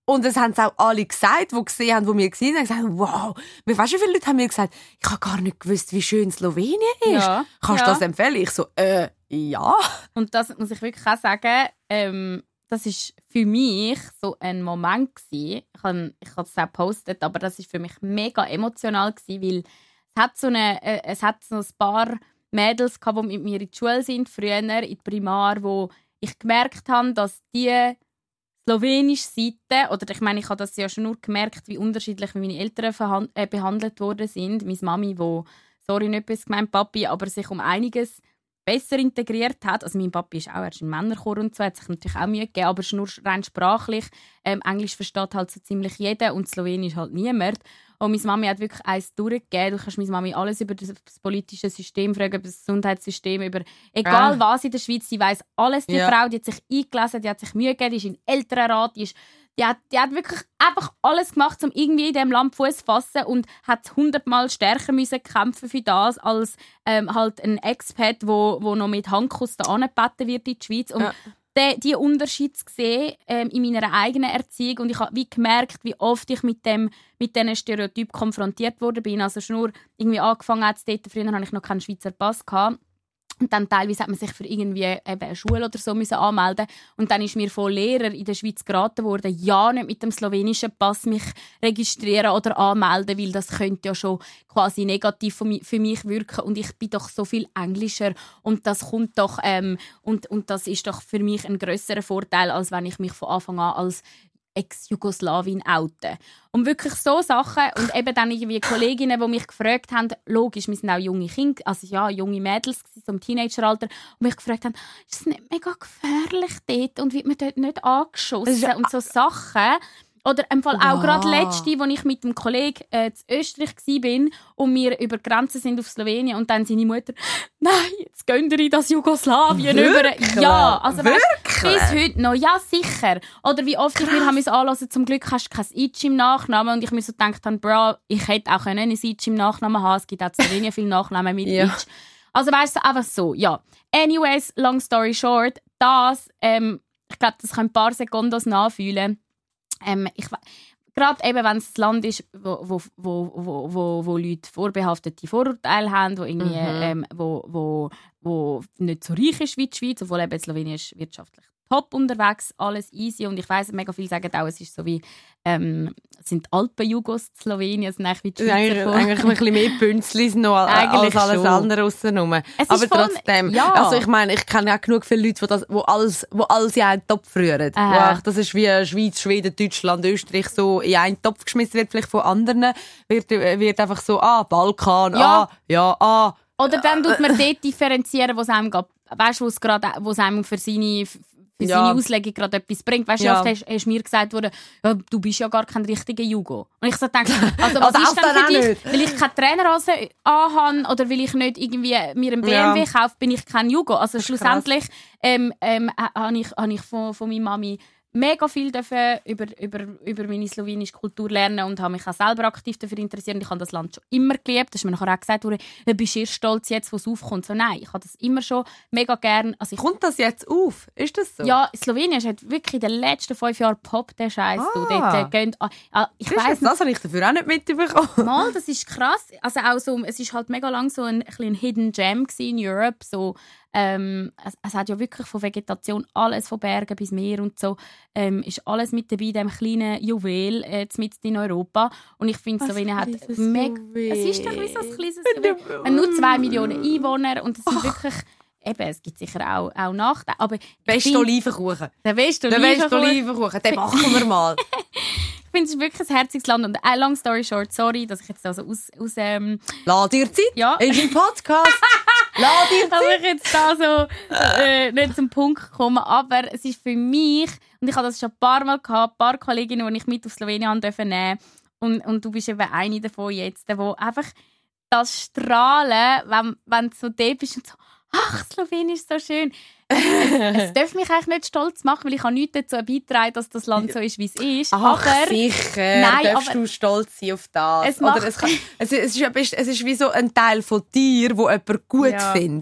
Und das haben es auch alle gesagt, die gesehen haben, die wir gesehen haben, gesagt, wow. Weißt du, wie viele Leute haben mir gesagt, ich habe gar nicht gewusst, wie schön Slowenien ist. Ja. Kannst du ja. das empfehlen? Ich so, äh, ja. Und das muss ich wirklich auch sagen, ähm, das ist für mich so ein Moment gewesen. Ich habe ich habe es auch gepostet, aber das ist für mich mega emotional gewesen, weil es hat so eine, äh, es hat so ein paar Mädels gehabt, die mit mir in die Schule sind, früher in der Primar, wo ich gemerkt habe, dass die slowenische Seite, oder ich meine, ich habe das ja schon nur gemerkt, wie unterschiedlich meine Eltern verhand- äh, behandelt worden sind. Meine Mami, die, sorry, nicht böse gemeint, Papi, aber sich um einiges besser integriert hat. Also mein Papi ist auch erst im Männerchor und so, hat sich natürlich auch Mühe gegeben, aber es ist nur rein sprachlich. Ähm, Englisch versteht halt so ziemlich jeder und Slowenisch halt niemand. Und meine Mami hat wirklich eins durchgegeben. Du kannst meine Mami alles über das politische System fragen, über das Gesundheitssystem, über egal ja. was in der Schweiz. Sie weiss alles, die ja. Frau, die hat sich eingelesen, die hat sich Mühe gegeben, die ist in Elternrat, die ist Die hat, die hat wirklich einfach alles gemacht, um irgendwie in diesem Land Fuß zu fassen und hat hundertmal stärker müssen kämpfen für das, als ähm, halt ein Expat, wo, wo noch mit Handkuss da angebeten wird in die Schweiz. Und ja. die, die Unterschied zu sehen ähm, in meiner eigenen Erziehung, und ich habe wie gemerkt, wie oft ich mit dem mit diesen Stereotypen konfrontiert worden bin. Also schon nur irgendwie angefangen hat, dort, früher hatte ich noch keinen Schweizer Pass gehabt. Und dann teilweise hat man sich für irgendwie eben eine Schule oder so müssen anmelden. Und dann ist mir von Lehrern in der Schweiz geraten worden, ja, nicht mit dem slowenischen Pass mich registrieren oder anmelden, weil das könnte ja schon quasi negativ für mich wirken. Und ich bin doch so viel englischer. Und das kommt doch, ähm, und, und das ist doch für mich ein grösserer Vorteil, als wenn ich mich von Anfang an als Ex-Jugoslawin outen. Und wirklich so Sachen. Und eben dann irgendwie Kolleginnen, die mich gefragt haben, logisch, wir sind auch junge Kinder, also ja, junge Mädels, so im Teenageralter, und mich gefragt haben, ist es nicht mega gefährlich dort und wird man dort nicht angeschossen und so Sachen. Oder im Fall auch wow. gerade letzte, als ich mit einem Kollegen äh, in Österreich war und wir über die Grenze sind auf Slowenien, und dann seine Mutter, nein, jetzt gehen wir in das Jugoslawien über. Ja, also weißt, bis heute noch, ja sicher. Oder wie oft Krass. ich mir haben anhören, zum Glück hast du kein Itch im Nachnamen, und ich mir so gedacht habe, bro, ich hätte auch ein Itch im Nachnamen haben, es gibt auch in Slowenien viele Nachnamen mit ja. Itch. Also weißt du, einfach so, ja. Anyways, long story short, das, ähm, ich glaube, das können ein paar Sekunden nachfühlen. Ähm, ich, gerade eben, wenn es ein Land ist, wo, wo, wo, wo, wo, wo Leute vorbehaftete Vorurteile haben, wo, irgendwie, mhm. ähm, wo, wo, wo nicht so reich ist wie die Schweiz, obwohl eben Slowenien ist wirtschaftlich top unterwegs, alles easy. Und ich weiss, mega viele sagen auch, es ist so wie, ähm, sind Alpen-Jugos Slowenien, sind eigentlich wie die Schweizer. Eigentlich, eigentlich ein bisschen mehr Bünzlis noch als alles schon. andere aussen. Aber voll, trotzdem, ja. also ich meine, ich kenne ja genug viele Leute, die, das, die, alles, die alles in einen Topf rühren. Äh. Das ist wie Schweiz, Schweden, Deutschland, Österreich so in einen Topf geschmissen wird, vielleicht von anderen, wird, wird einfach so, ah, Balkan, ja. ah, ja, ah. Oder dann tut man dort differenzieren, wo es einem geht. Weißt du, wo es einem für seine... für ja. seine Auslegung gerade etwas bringt. Weißt du, ja. oft hast, hast mir gesagt worden, ja, du bist ja gar kein richtiger Jugo. Und ich so denke, also was also ist denn für dich? nicht. Weil ich keine Trainerhose anhabe oder weil ich nicht irgendwie mir einen B M W ja. kaufe, bin ich kein Jugo. Also schlussendlich ähm, ähm, habe ich, hab ich von, von meiner Mami mega viel dafür über, über, über meine slowenische Kultur lernen und habe mich auch selber aktiv dafür interessiert. Ich habe das Land schon immer geliebt. Das ist mir nachher auch gesagt worden, bist du stolz jetzt, wo es aufkommt? So, nein, ich habe das immer schon mega gern. Also ich, Kommt das jetzt auf? Ist das so? Ja, Slowenien hat wirklich in den letzten fünf Jahren Pop, der Scheiß. Ah. Du, dort, äh, gehen, ah, ich weiss, das habe ich dafür auch nicht mitbekommen. Mal, das ist krass. Also auch so, es ist halt mega lang so ein, ein Hidden Gem in Europe. So, ähm, es, es hat ja wirklich von Vegetation alles, von Bergen bis Meer und so, ähm, ist alles mit dabei, in diesem kleinen Juwel äh, mitten in Europa. Und ich finde, Slowenien hat mega... Es ist doch wie so ein kleines Juwel. Wir haben nur zwei Millionen Einwohner und es sind wirklich... Eben, es gibt sicher auch, auch Nachteile. Aber beste Olivenkuchen. Der beste Olivenkuchen. Olivenkuchen. Den machen wir mal. Ich finde, es ist wirklich ein herziges Land. Und uh, long story short, sorry, dass ich jetzt da so aus... aus ähm, Lass dir Zeit ja. in deinem Podcast. Lass dir Zeit. Dass ich jetzt da so äh, nicht zum Punkt komme. Aber es ist für mich, und ich habe das schon ein paar Mal gehabt, ein paar Kolleginnen, die ich mit auf Slowenien nehmen durfte. Und, und du bist eben eine davon jetzt, die einfach das Strahlen, wenn, wenn du so da bist und so, ach, Slowenien ist so schön. Es, es darf mich eigentlich nicht stolz machen, weil ich habe nichts dazu beitragen, dass das Land so ist, wie es ist. Ach, aber, sicher. Nein, darfst aber, du stolz sein auf das. Es, Oder es, kann, es, es, ist, es ist wie so ein Teil von dir, wo jemand gut ja. findet. Ja,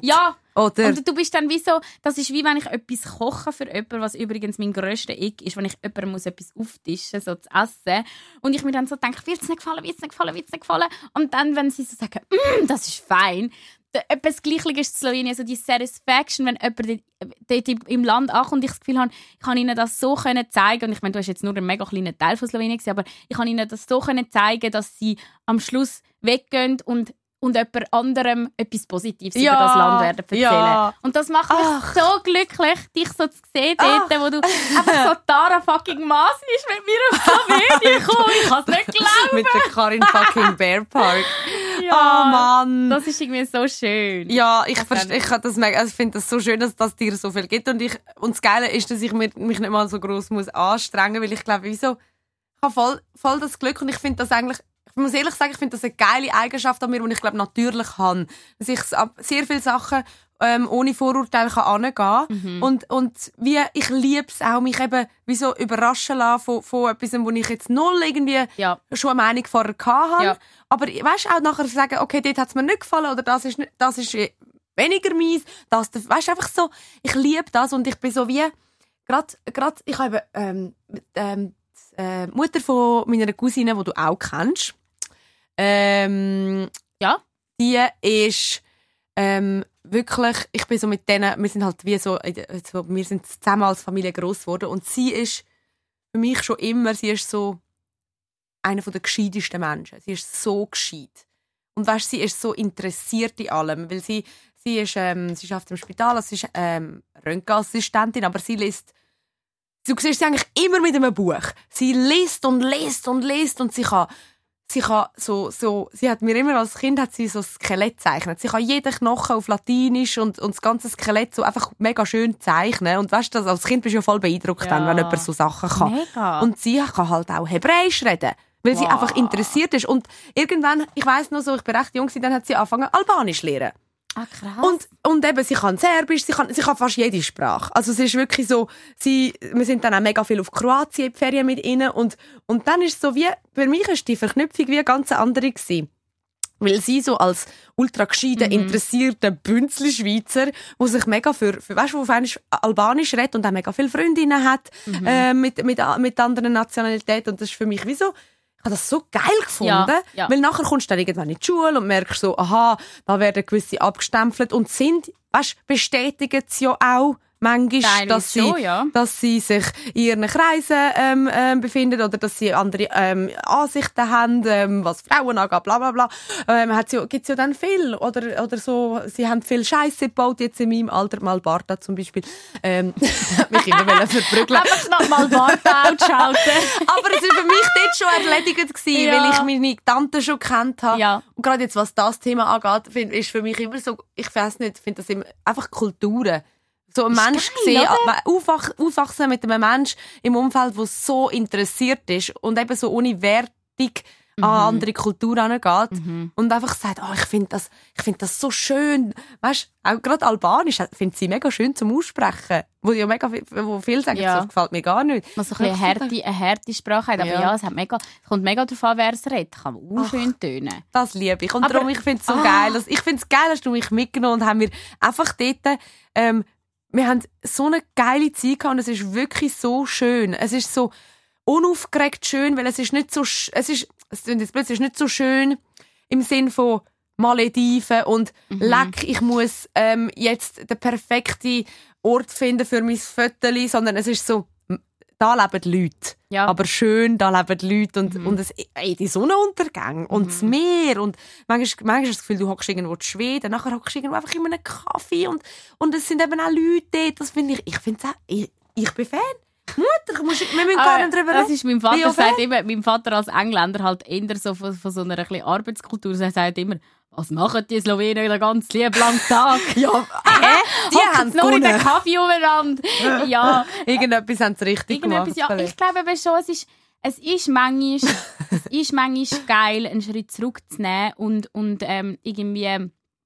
Oder? Und du bist dann wie so, das ist wie wenn ich etwas koche für jemanden, was übrigens mein grösster Ick ist, wenn ich jemandem muss etwas auftischen, so zu essen. Und ich mir dann so denke, wird es nicht gefallen, wird es nicht gefallen, wird es nicht gefallen. Und dann, wenn sie so sagen, mm, das ist fein, etwas Gleiches ist in Slowenien, so die Satisfaction, wenn jemand dort im Land ankommt und ich das Gefühl habe, ich kann ihnen das so zeigen, und ich meine, du hast jetzt nur einen mega kleinen Teil von Slowenien gesehen, aber ich kann ihnen das so zeigen, dass sie am Schluss weggehen und und jemand anderem etwas Positives ja, über das Land werden erzählen. Ja. Und das macht mich Ach. so glücklich, dich so zu sehen dort, wo du einfach so Tara fucking Masi ist mit mir auf Slowenien gekommen. Ich kann es nicht glauben. Mit der Karin fucking Bearpark. Ja, Oh Mann. Das ist irgendwie so schön. Ja, ich, Das verste- ich, kann das mega- also ich finde das so schön, dass das dir so viel gibt. Und, ich, und das Geile ist, dass ich mich mich nicht mal so gross muss anstrengen muss, weil ich glaube, wieso, ich habe voll, voll das Glück und ich finde das eigentlich, ich muss ehrlich sagen, ich finde das eine geile Eigenschaft an mir, die ich glaube natürlich habe. Dass ich ab sehr viele Sachen ähm, ohne Vorurteile kann angehen kann. Mhm. Und, und wie, ich liebe es auch, mich eben wie so überraschen lassen von, von etwas, wo ich jetzt null irgendwie Ja. schon eine Meinung vorher hatte. Ja. Aber weißt du, auch nachher sagen, okay, dort hat es mir nicht gefallen oder das ist, nicht, das ist weniger mies. Das, weißt du, einfach so, ich liebe das und ich bin so wie, gerade, ich habe ähm, ähm, die äh, Mutter von meiner Cousine, die du auch kennst, ähm, Ja. die ist ähm, wirklich, ich bin so mit denen, wir sind halt wie so, so wir sind zusammen als Familie gross geworden und sie ist für mich schon immer, sie ist so einer der gescheitesten Menschen. Sie ist so gescheit. Und weißt, sie ist so interessiert in allem, weil sie, sie ist, ähm, sie arbeitet im Spital, also sie ist ähm, Röntgenassistentin, aber sie liest, du siehst sie eigentlich immer mit einem Buch. Sie liest und liest und liest und sie kann, sie kann so, so, sie hat mir immer als Kind hat sie so Skelett gezeichnet. Sie kann jeden Knochen auf Latinisch und, und das ganze Skelett so einfach mega schön zeichnen. Und weißt du, als Kind bist du ja voll beeindruckt, Ja. dann, wenn jemand so Sachen kann. Mega. Und sie kann halt auch Hebräisch reden. Weil sie Wow. einfach interessiert ist. Und irgendwann, ich weiss noch so, ich bin recht jung, dann hat sie angefangen, Albanisch zu lernen. Ah, krass. Und, und eben, sie kann Serbisch, sie kann, sie kann fast jede Sprache. Also es ist wirklich so, sie, wir sind dann auch mega viel auf Kroatien in die Ferien mit ihnen. Und, und dann ist es so wie, für mich ist die Verknüpfung wie eine ganz andere gewesen. Weil sie so als ultra gescheiter, Mhm. interessierter Bünzli-Schweizer, der sich mega für, für weißt du, wo auf einmal Albanisch redet und auch mega viele Freundinnen hat, Mhm. äh, mit, mit, mit anderen Nationalitäten. Und das ist für mich wie so, ich habe das so geil gefunden, Ja, ja. weil nachher kommst du dann irgendwann in die Schule und merkst so, aha, da werden gewisse abgestempelt und sind, weißt, bestätigen sie ja auch manchmal, Teilweise dass sie, schon, ja. dass sie sich in ihren Kreisen ähm, ähm, befinden oder dass sie andere ähm, Ansichten haben, ähm, was Frauen angeht, bla bla bla. Ähm, hat's ja, gibt's ja dann viel oder, oder so, sie haben viel Scheiße gebaut, jetzt in meinem Alter, mal Barta zum Beispiel, ähm, hat mich immer wollen verprügeln. Einfach noch mal Barthaut schalten. Aber es war für mich dort schon erledigt gewesen, Ja. weil ich meine Tante schon kennt habe. Ja. Und gerade jetzt, was das Thema angeht, find, ist für mich immer so, ich weiß nicht, finde das immer, einfach Kulturen. So ein Mensch geil, gesehen, oder? aufwach, aufwachsen mit einem Mensch im Umfeld, der so interessiert ist und eben so ohne Wertung Mhm. an andere Kulturen angeht und einfach sagt, oh, ich finde das, ich finde das so schön. Weißt, auch gerade Albanisch finde sie mega schön zum Aussprechen. Wo ja mega viel, wo viele sagen, Ja. das gefällt mir gar nicht. Was so ein bisschen eine harte, eine harte Sprache hat. Aber Ja. ja, es, hat mega, es kommt mega darauf an, wer es redet. Kann auch schön tönen. Das liebe ich. Und Aber- darum, ich finde es so Ah. geil. Also, ich finde es geil, dass du mich mitgenommen und haben wir einfach dort, ähm, wir haben so eine geile Zeit gehabt und es ist wirklich so schön. Es ist so unaufgeregt schön, weil es ist nicht so, sch- es ist, es klingt jetzt plötzlich nicht so schön im Sinn von Malediven und leck, ich muss ähm, jetzt den perfekten Ort finden für mein Föteli, sondern es ist so, da leben Leute. Ja. Aber schön, da leben Leute und, und es, ey, die Sonnenuntergänge und das Meer und manchmal, manchmal hast du das Gefühl, du hockst irgendwo in Schweden, nachher hockst du irgendwo einfach in einem Kaffee und, und es sind eben auch Leute dort, das finde ich, ich finde auch, ich, ich bin Fan. Mutter, ich muss, wir müssen gar Aber nicht drüber das reden. ist mein Bin Vater ja sagt Fan. immer, mein Vater als Engländer halt eher so von, von so einer ein bisschen Arbeitskultur. Er sagt immer, was machen die Slowenen den ganzen lieben langen Tag? Ja, hä? Die Hocken haben sie nur in den gewonnen. Kaffee umeinander. Ja, Irgendetwas haben sie richtig irgendetwas. gemacht. Ja, ich glaube eben schon, es ist, es ist manchmal, es ist manchmal geil, einen Schritt zurückzunehmen und, und ähm, irgendwie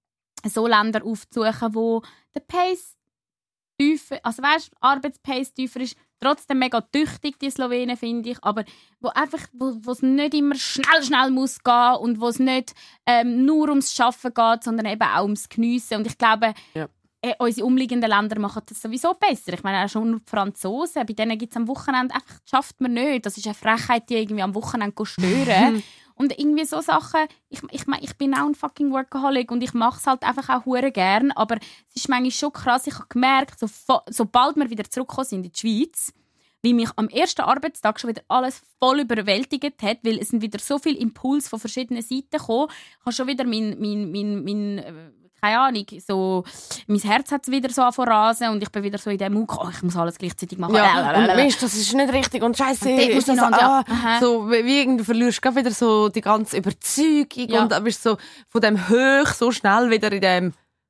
so Länder aufzusuchen, wo der Pace tiefer, also weißt, Arbeitspace tiefer ist, trotzdem mega tüchtig, die Slowenen, finde ich, aber wo einfach, wo es nicht immer schnell, schnell muss gehen und wo es nicht ähm, nur ums Schaffen geht, sondern eben auch ums Geniessen. Und ich glaube, Ja. äh, unsere umliegenden Länder machen das sowieso besser. Ich meine, auch schon die Franzosen, bei denen gibt es am Wochenende einfach, das schafft man nicht. Das ist eine Frechheit, die irgendwie am Wochenende zu stören. Und irgendwie so Sachen, ich, ich, ich bin auch ein fucking Workaholic und ich mache es halt einfach auch hure gern. Aber es ist manchmal schon krass, ich habe gemerkt, so, sobald wir wieder zurückgekommen sind in die Schweiz, wie mich am ersten Arbeitstag schon wieder alles voll überwältigt hat, weil es sind wieder so viele Impulse von verschiedenen Seiten gekommen. Ich habe schon wieder mein, mein, mein, mein keine Ahnung, so, mein Herz hat wieder so angefangen und ich bin wieder so in dem Mut, oh, ich muss alles gleichzeitig machen. Ja, und weißt, das ist nicht richtig und scheiße. Ist das, ah, so, wie irgendwie verlierst du wieder so die ganze Überzeugung ja. und bist so von dem Hoch so schnell wieder in dem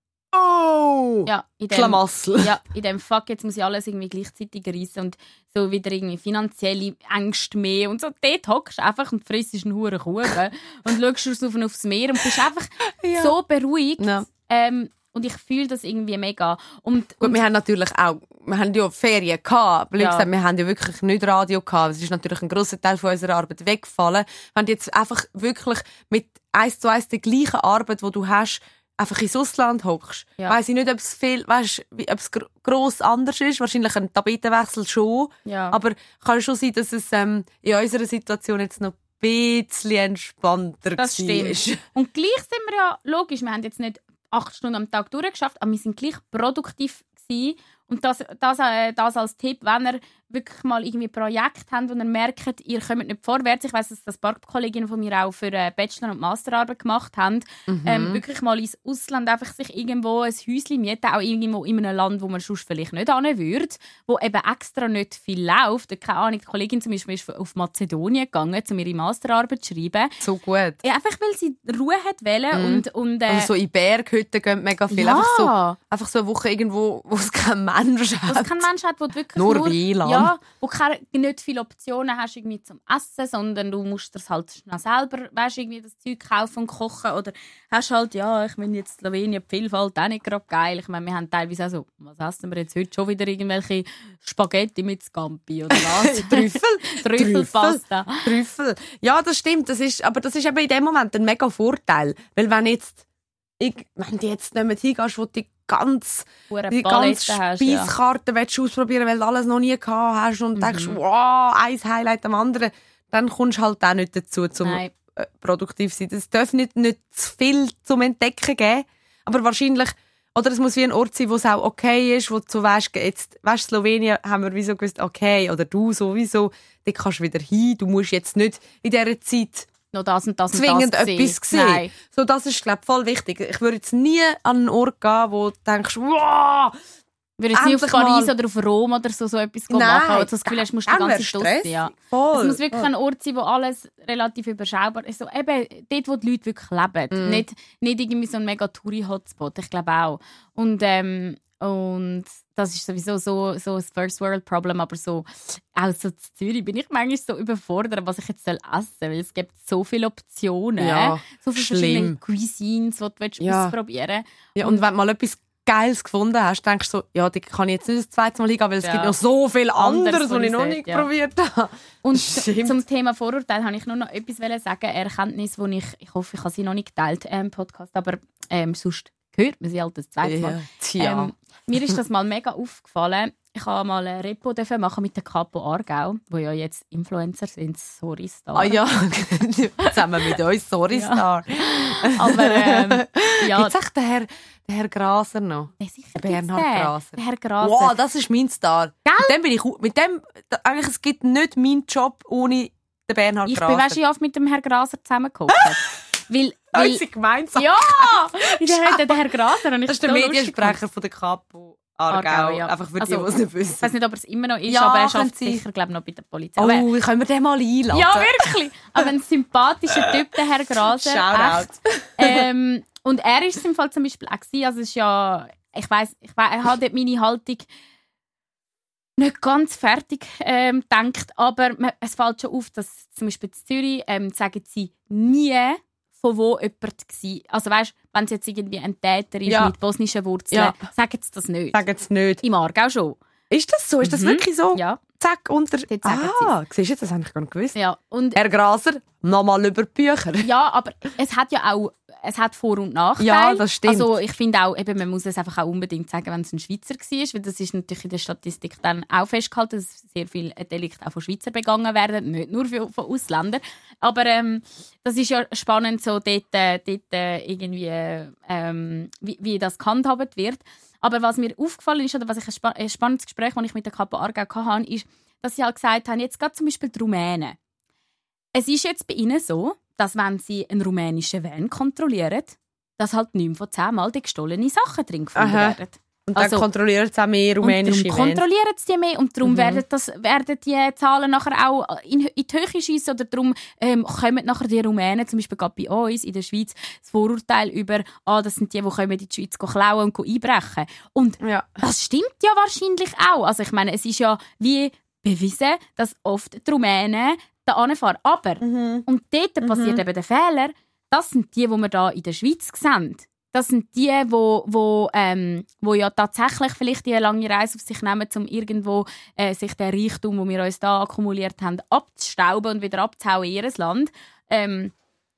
Oh! Ja, in dem, Schlamassel. Ja, in dem Fuck, jetzt muss ich alles irgendwie gleichzeitig reissen und so wieder irgendwie finanzielle Ängste mehr und so. Dort hockst du einfach und frisst einen huren Kuchen und schaust raus aufs Meer und bist einfach ja. so beruhigt. Ja. Ähm, und ich fühle das irgendwie mega. Und, Gut, wir haben natürlich auch, wir haben ja Ferien gehabt. Ja. Gesagt, wir haben ja wirklich nicht Radio gehabt. Es ist natürlich ein grosser Teil von unserer Arbeit weggefallen. Wir haben jetzt einfach wirklich mit eins zu eins der gleichen Arbeit, die du hast, einfach ins Ausland hockst. Ja. Weiss ich nicht, ob es viel, weißt, ob es gross anders ist. Wahrscheinlich ein Tapetenwechsel schon. Ja. Aber kann schon sein, dass es ähm, in unserer Situation jetzt noch ein bisschen entspannter das war. Stimmt. Und gleich sind wir ja, logisch, wir haben jetzt nicht acht Stunden am Tag durchgeschafft, aber wir sind gleich produktiv gewesen. Und das, das, äh, das als Tipp, wenn ihr wirklich mal irgendwie Projekte habt, wo ihr merkt, ihr kommt nicht vorwärts. Ich weiss, dass das paar Kolleginnen von mir auch für äh, Bachelor- und Masterarbeit gemacht haben. Mhm. Ähm, wirklich mal ins Ausland einfach sich irgendwo ein Häuschen mieten, auch irgendwo in einem Land, wo man sonst vielleicht nicht hin würde, wo eben extra nicht viel läuft. Keine Ahnung, die Kollegin zum Beispiel ist auf Mazedonien gegangen, um ihre Masterarbeit zu schreiben. So gut. Ja, einfach, weil sie Ruhe hat wollen. Mhm. Und, und, äh, also so in Berghütten gehen mega viel. Ja. Einfach, so, einfach so eine Woche irgendwo, wo es kein Mensch hat. Wo es kein Mensch hat, wo du wirklich nur, nur W L A N. Ja, wo du nicht viele Optionen hast irgendwie zum Essen, sondern du musst das halt schnell selber, weißt, irgendwie das Zeug kaufen und kochen. Oder hast halt, ja, ich finde jetzt Slowenien die Vielfalt auch nicht gerade geil. Ich meine, wir haben teilweise auch so, was essen wir jetzt heute schon wieder, irgendwelche Spaghetti mit Scampi oder was? Trüffel. Trüffelpasta. Trüffel. Ja, das stimmt. Das ist, aber das ist eben in dem Moment ein mega Vorteil. Weil wenn jetzt, ich, wenn du jetzt nicht mehr hingehst, wo die ganz, die ganze Speiskarte ja. ausprobieren, weil du alles noch nie gehabt hast und mhm. denkst, wow, ein Highlight am anderen, dann kommst du halt auch nicht dazu, zum äh, produktiv zu sein. Es darf nicht, nicht zu viel zum Entdecken geben, aber wahrscheinlich, oder es muss wie ein Ort sein, wo es auch okay ist, wo du weißt, jetzt, weißt, Slowenien haben wir wieso gewusst, okay, oder du sowieso, da kannst du wieder hin, du musst jetzt nicht in dieser Zeit noch das und das und zwingend das etwas gesehen. So, das ist, glaube ich, voll wichtig. Ich würde jetzt nie an einen Ort gehen, wo du denkst, wow, ich würde jetzt nie auf Paris oder auf Rom oder so, so etwas Nein, machen, wo du das Gefühl hast, musst du die ganze Zeit draussen. Ja. Voll, es muss wirklich voll. ein Ort sein, wo alles relativ überschaubar ist. So, eben dort, wo die Leute wirklich leben. Mm. Nicht, nicht irgendwie so ein mega Touri-Hotspot, ich glaube auch. Und, ähm, und das ist sowieso so, so ein First-World-Problem, aber so, auch so in Zürich bin ich manchmal so überfordert, was ich jetzt essen soll, weil es gibt so viele Optionen, ja, so viele verschiedene Cuisines, die du ja. ausprobieren willst. Ja, und wenn du mal etwas Geiles gefunden hast, denkst du so, ja, die kann ich jetzt nicht das zweite Mal hingehen, weil es ja. gibt noch so viel anderes, was ich noch nicht ja. probiert habe. Und Stimmt. zum Thema Vorurteil wollte ich nur noch etwas sagen, eine Erkenntnis, die ich, ich hoffe, ich habe sie noch nicht geteilt im Podcast, aber ähm, sonst hört man sie halt das zweite Mal. Ja. Ähm, mir ist das mal mega aufgefallen. Ich habe mal ein Repo machen mit der Capo Aargau, wo ja jetzt Influencer sind, Sorry Star. Ah ja, zusammen mit uns, Sorry Star. Aber ähm, ja. Gibt es echt den Herr, den Herr Graser noch? Ja, sicher Bernhard den. Graser. Der Herr Graser. Wow, das ist mein Star. Gell? Mit dem bin ich, mit dem, eigentlich, es gibt nicht meinen Job ohne den Bernhard ich Graser. Ich bin weißt, oft mit dem Herr Graser zusammengekommen. Weil, weil, unsere Gemeinschaft. Ja! Der, der Herr Graser. Und ich das ist der so Mediensprecher von der Capo Aargau. Aargau ja. Einfach für also, die, die es nicht wissen. Ich weiß nicht, ob er es immer noch ist, ja, aber er schafft sicher, glaube ich, noch bei der Polizei. Oh, aber, können wir den mal einladen? Ja, wirklich. Aber ein sympathischer Typ, der Herr Graser. Shoutout. Ähm, und er war es im Fall zum Beispiel auch gewesen. Also es ist ja, ich weiss, ich weiss, er hat dort meine Haltung nicht ganz fertig ähm, gedacht, aber es fällt schon auf, dass zum Beispiel in Zürich ähm, sagen sie nie, von wo jemand war. Also weißt, wenn es jetzt irgendwie ein Täter ist ja. mit bosnischen Wurzeln, ja. sagen sie das nicht. Sagen sie nicht. Im Aargau schon. Ist das so? Ist das mhm. wirklich so? Ja. Zack, unter... Dort sagen ah, siehst du, das habe ich gar nicht gewusst. Ja. Und Herr Graser, nochmal über die Bücher. Ja, aber es hat ja auch es hat Vor- und Nachteile. Ja, das stimmt. Also ich finde auch, eben, man muss es einfach auch unbedingt sagen, wenn es ein Schweizer war, weil das ist natürlich in der Statistik dann auch festgehalten, dass sehr viele Delikte auch von Schweizer begangen werden, nicht nur von Ausländern. Aber ähm, das ist ja spannend, so dort, äh, dort äh, irgendwie, ähm, wie, wie das gehandhabt wird. Aber was mir aufgefallen ist, oder was ich ein, spa- ein spannendes Gespräch, das ich mit der Kapo Aargau hatte, ist, dass sie halt gesagt haben, jetzt gerade zum Beispiel die Rumänen. Es ist jetzt bei ihnen so, dass wenn sie einen rumänischen Van kontrollieren, dass halt neun von zehn Mal die gestohlenen Sachen drin gefunden Aha. werden. Und dann Also- kontrolliert es auch mehr rumänische und darum Vans. kontrollieren sie die mehr und darum Mhm. werden, das, werden die Zahlen nachher auch in, in die Höhe schiessen oder darum ähm, kommen nachher die Rumänen, zum Beispiel gerade bei uns in der Schweiz, das Vorurteil über, ah, das sind die, die kommen in die Schweiz klauen und einbrechen. Und Ja. das stimmt ja wahrscheinlich auch. Also ich meine, es ist ja wie bewiesen, dass oft die Rumänen da anfahren. Aber, Mhm. und dort passiert eben der Fehler, das sind die, die wir hier in der Schweiz sehen. Das sind die, wo, wo, ähm, wo ja tatsächlich vielleicht die lange Reise auf sich nehmen, um irgendwo äh, sich den Reichtum, den wir uns da akkumuliert haben, abzustauben und wieder abzuhauen in ihr Land. Ähm,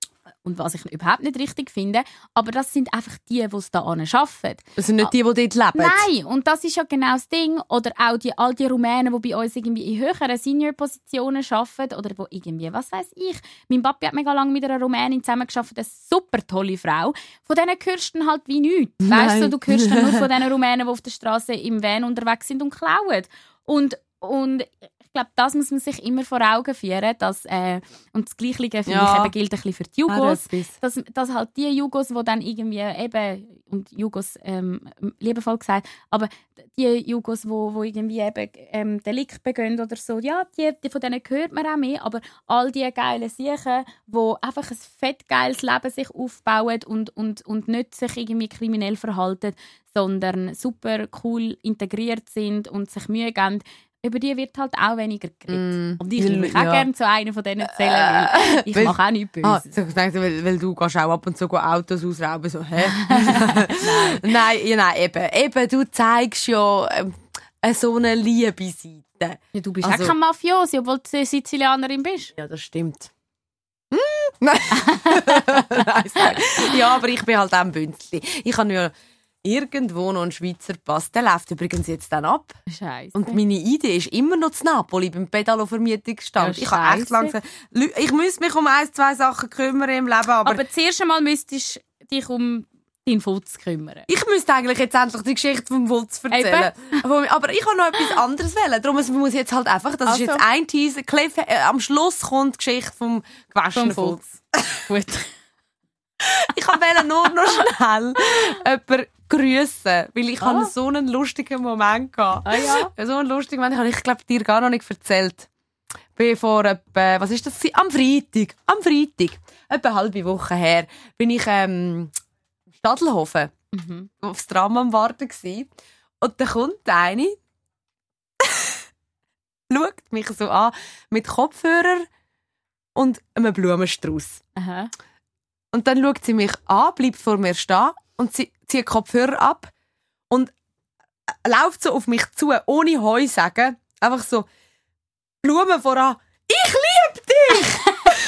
und was ich überhaupt nicht richtig finde. Aber das sind einfach die, die es da arbeiten. Das sind nicht die, die dort leben. Nein, und das ist ja genau das Ding. Oder auch die, all die Rumänen, die bei uns irgendwie in höheren Senior-Positionen arbeiten oder wo irgendwie, was weiß ich. Mein Papi hat mega lange mit einer Rumänin zusammengearbeitet, eine super tolle Frau. Von denen hörst du dann halt wie nichts. Weißt du, du hörst dann nur von diesen Rumänen, die auf der Straße im Van unterwegs sind und klauen. Und, und ich glaube, das muss man sich immer vor Augen führen. Dass, äh, und das Gleiche finde Ja. ich eben gilt ein bisschen für die Ah, Jugos. das ist- Dass, dass halt die Jugos, die dann irgendwie eben, und Jugos ähm, liebevoll gesagt, aber die Jugos, die wo, wo irgendwie eben ähm, Delikt begehen oder so, ja, die, die, von denen hört man auch mehr, aber all die geilen Siechen, die einfach ein fett geiles Leben sich aufbauen und, und, und nicht sich irgendwie kriminell verhalten, sondern super cool integriert sind und sich Mühe geben, über die wird halt auch weniger geredet. Mm, Und ich will mich auch ja. gerne zu einer von denen zählen, weil ich weil- mache auch nichts Ah, Böses. so gedacht, weil, weil du gehst auch ab und zu Autos ausrauben. So, hä? nein. nein, ja, nein, eben. Eben, du zeigst ja ähm, äh, so eine liebe Seite. Ja, du bist Also- auch kein Mafiosi, obwohl du Sizilianerin bist. Ja, das stimmt. Hm? Nein. Nein, sorry. Ja, aber ich bin halt auch ein Bünzli. Ich habe ja irgendwo noch einen Schweizer Pass. Der läuft übrigens jetzt dann ab. Scheiße. Und meine Idee ist immer noch zu Napoli beim Pedalo-Vermietungsstand. Ja, ich habe echt scheisse. langsam... Lü- Ich müsste mich um ein, zwei Sachen kümmern im Leben, aber... Aber zuerst einmal müsstest du dich um deinen Futz kümmern. Ich müsste eigentlich jetzt endlich die Geschichte vom Wutz erzählen. Aber, aber ich habe noch etwas anderes wählen. Darum es muss jetzt halt einfach... Das Also. ist jetzt ein Teaser. Cliff, äh, am Schluss kommt die Geschichte vom gewaschenen Vom Futz. Gut. Ich wollte nur noch schnell jemanden grüssen, weil ich Ah. hatte so einen lustigen Moment hatte. Ah ja? So einen lustigen Moment habe ich, glaube dir gar noch nicht erzählt. Ich bin vor etwa, was ist das? Am Freitag. Am Freitag. Etwa eine halbe Woche her. Bin ich ähm, im Stadelhofen Mhm. aufs Tram am Warten gsi. Und dann kommt eine, schaut mich so an, mit Kopfhörer und einem Blumenstrauß. Aha. Und dann schaut sie mich an, bleibt vor mir stehen und sie zieht die Kopfhörer ab und äh, läuft so auf mich zu, ohne Heu sagen. Einfach so, Blumen voran. Ich liebe dich!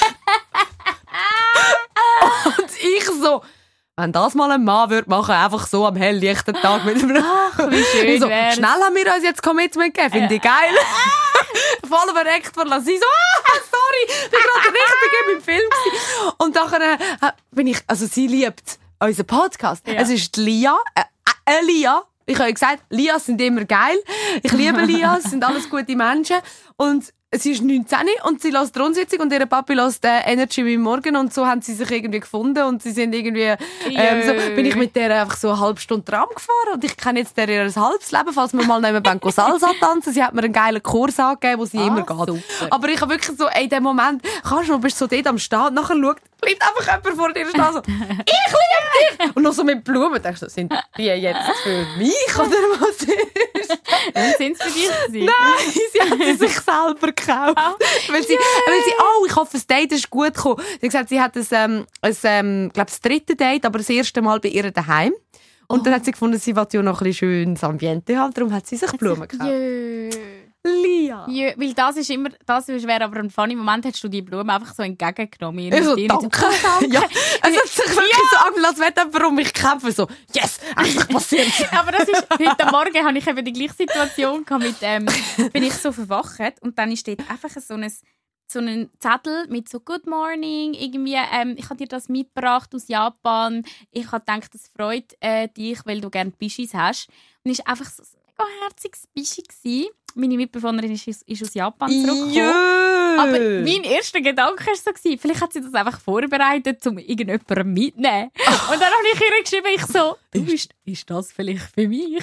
Und ich so, wenn das mal ein Mann würde machen, einfach so am helllichten Tag mit einem... Ach, wie schön so, wär's. schnell haben wir uns jetzt Commitment gegeben, finde ich geil. Voll verreckt verlassen. Sie so, ah, sorry, ich war gerade richtig im Film gewesen. Und nachher äh, bin ich, also sie liebt unseren Podcast. Ja. Es ist die Lia, äh, äh, Lia. Ich habe gesagt, Lias sind immer geil. Ich liebe Lias, sind alles gute Menschen. Und sie ist neunzehn und sie hört die Rundsitzung und ihr Papi hört äh, Energy wie morgen und so haben sie sich irgendwie gefunden und sie sind irgendwie, ähm, so, bin ich mit der einfach so eine halbe Stunde Tram gefahren und ich kenne jetzt der ihr halbes Leben, falls wir mal neben Banco Salsa tanzen. Sie hat mir einen geilen Kurs angegeben, wo sie Ah, immer geht. super. Aber ich habe wirklich so, ey, in dem Moment, kannst du, bist so dort am Stehen, nachher schaut, bleibt einfach jemand vor dir stehen, so, ich liebe dich! Und noch so mit Blumen, denkst du, sind die jetzt für mich oder was ist? Dann sind es für dich gewesen. Nein, sie hat sie sich selber gekauft. Weil sie, weil sie, oh, ich hoffe, das Date ist gut gekommen. Sie hat gesagt, sie hat ein, ähm, ein ähm, glaube das dritte Date, aber das erste Mal bei ihr daheim. Und dann hat sie gefunden, sie wollte ja noch ein bisschen schönes Ambiente haben, darum hat sie sich Blumen gekauft. Jö. Lia. Ja, weil das ist immer, das wäre aber ein funny Moment, hättest du die Blume einfach so entgegengenommen. Ich so, danke. Oh, danke. Ja, es hat sich wirklich ja. so angefühlt, als wäre jemand um mich kämpfen. So, yes, endlich passiert. Aber das ist, heute Morgen hatte ich eben die gleiche Situation gehabt mit, ähm, bin ich so verwacht und dann steht einfach so ein, so ein Zettel mit so Good Morning, irgendwie, ähm, ich habe dir das mitgebracht aus Japan. Ich habe gedacht, das freut äh, dich, weil du gerne Bischis hast. Und es war einfach so ein mega herziges Bischi gewesen. Meine Mitbewohnerin ist, ist aus Japan zurückgekommen. Jö. Aber mein erster Gedanke war so, vielleicht hat sie das einfach vorbereitet, um irgendjemandem mitzunehmen. Und dann habe ich ihr geschrieben, ich so, du, ist, ist das vielleicht für mich?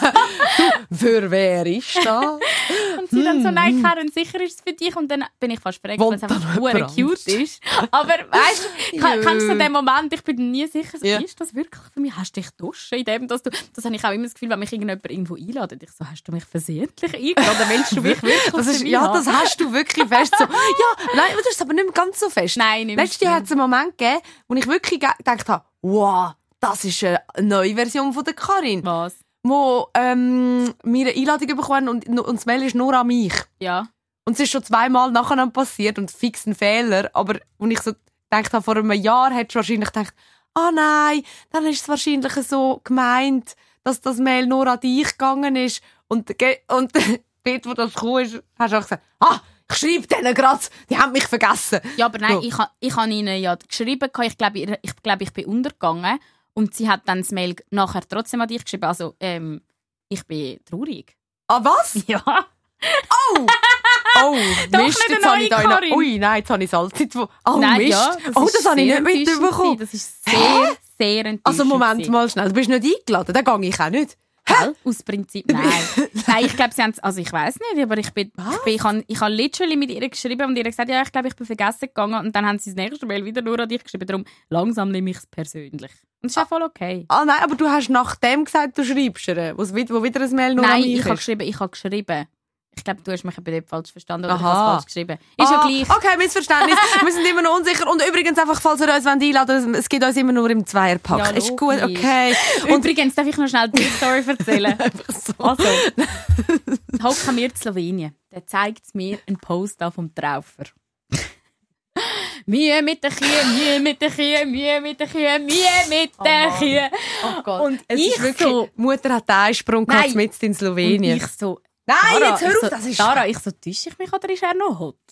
Für wer ist das? Und sie dann so, nein, Karen, sicher ist es für dich. Und dann bin ich fast verreckt, weil es einfach verdammt cute ist. Aber weißt du, kennst du den Moment, ich bin nie sicher, so, ja. ist das wirklich für mich? Hast du dich duschen in dem, dass du... Das habe ich auch immer das Gefühl, wenn mich irgendjemand irgendwo einladet. Ich so, hast du mich versehentlich eingeladen? Oder willst du mich wirklich das ist, Ja, das hast du wirklich fest so. Ja, nein, das ist aber nicht mehr ganz so fest. Nein, nicht mehr. Letztes Jahr hat es einen Moment gegeben, wo ich wirklich gedacht habe, wow, das ist eine neue Version von der Karin. Was? Wo ähm, wir eine Einladung bekommen und, und das Mail ist nur an mich. Ja. Und es ist schon zweimal nacheinander passiert und fix ein Fehler. Aber als ich so gedacht habe, vor einem Jahr hättest du wahrscheinlich gedacht, ah oh nein, dann ist es wahrscheinlich so gemeint, dass das Mail nur an dich gegangen ist. Und, und dort, wo das gekommen ist, hast du auch gesagt, ah, ich schreibe denen gerade, die haben mich vergessen. Ja, aber nein, so. ich, ich habe ihnen ja geschrieben, ich glaube, ich, ich, glaub, ich bin untergegangen. Und sie hat dann das Mail nachher trotzdem an dich geschrieben. Also, ähm, ich bin traurig. Ah, was? Ja. Oh! Oh, Doch Mist, nicht jetzt eine habe ich neue da Karin. eine... Ui, nein, jetzt habe ich Salzit. Oh, Nein, Mist. ja, das oh, ist das habe ich sehr nicht enttäuschend mitbekommen. gewesen. Das ist sehr, sehr enttäuschend. Also, Moment gewesen. mal schnell. Du bist nicht eingeladen, dann gehe ich auch nicht. Gell? Aus Prinzip nein. Nein, ich glaube, sie haben also ich weiß nicht, aber ich bin, ich bin, ich habe, ich habe literally mit ihr geschrieben und ihr gesagt, ja, ich glaube, ich bin vergessen gegangen und dann haben sie das nächste Mail wieder nur an dich geschrieben. Darum langsam nehme ich es persönlich. Und das ist ja voll okay. Ah nein, aber du hast nach dem gesagt, du schreibst ihr, wo wieder ein Mail nur Nein, an mich ich habe ist. geschrieben, ich habe geschrieben. Ich glaube, du hast mich eben dort falsch verstanden oder Aha. ich habe es falsch geschrieben. Ist ah, ja gleich. Okay, Missverständnis. Wir sind immer noch unsicher. Und übrigens, einfach, falls ihr uns einladen wollt, es gibt uns immer nur im Zweierpack. Ja, ist gut, logisch. okay. Und Übrigens, darf ich noch schnell die Story erzählen? einfach so. Also, hocken wir in Slowenien. Dann zeigt mir einen Post an vom Traufer. Mühe mit den Kühen, Mühe mit den Kühen, Mühe mit den Kühen, Mühe mit den Oh Kühen. Oh Gott. Und es ich ist wirklich, so... die Mutter hat den Einsprung Nein. gehabt, mitten in Slowenien. Und ich so... Nein, Dara, jetzt hör ich auf, so, das ist... Dara, ich so, täusche ich mich oder ist er noch hot?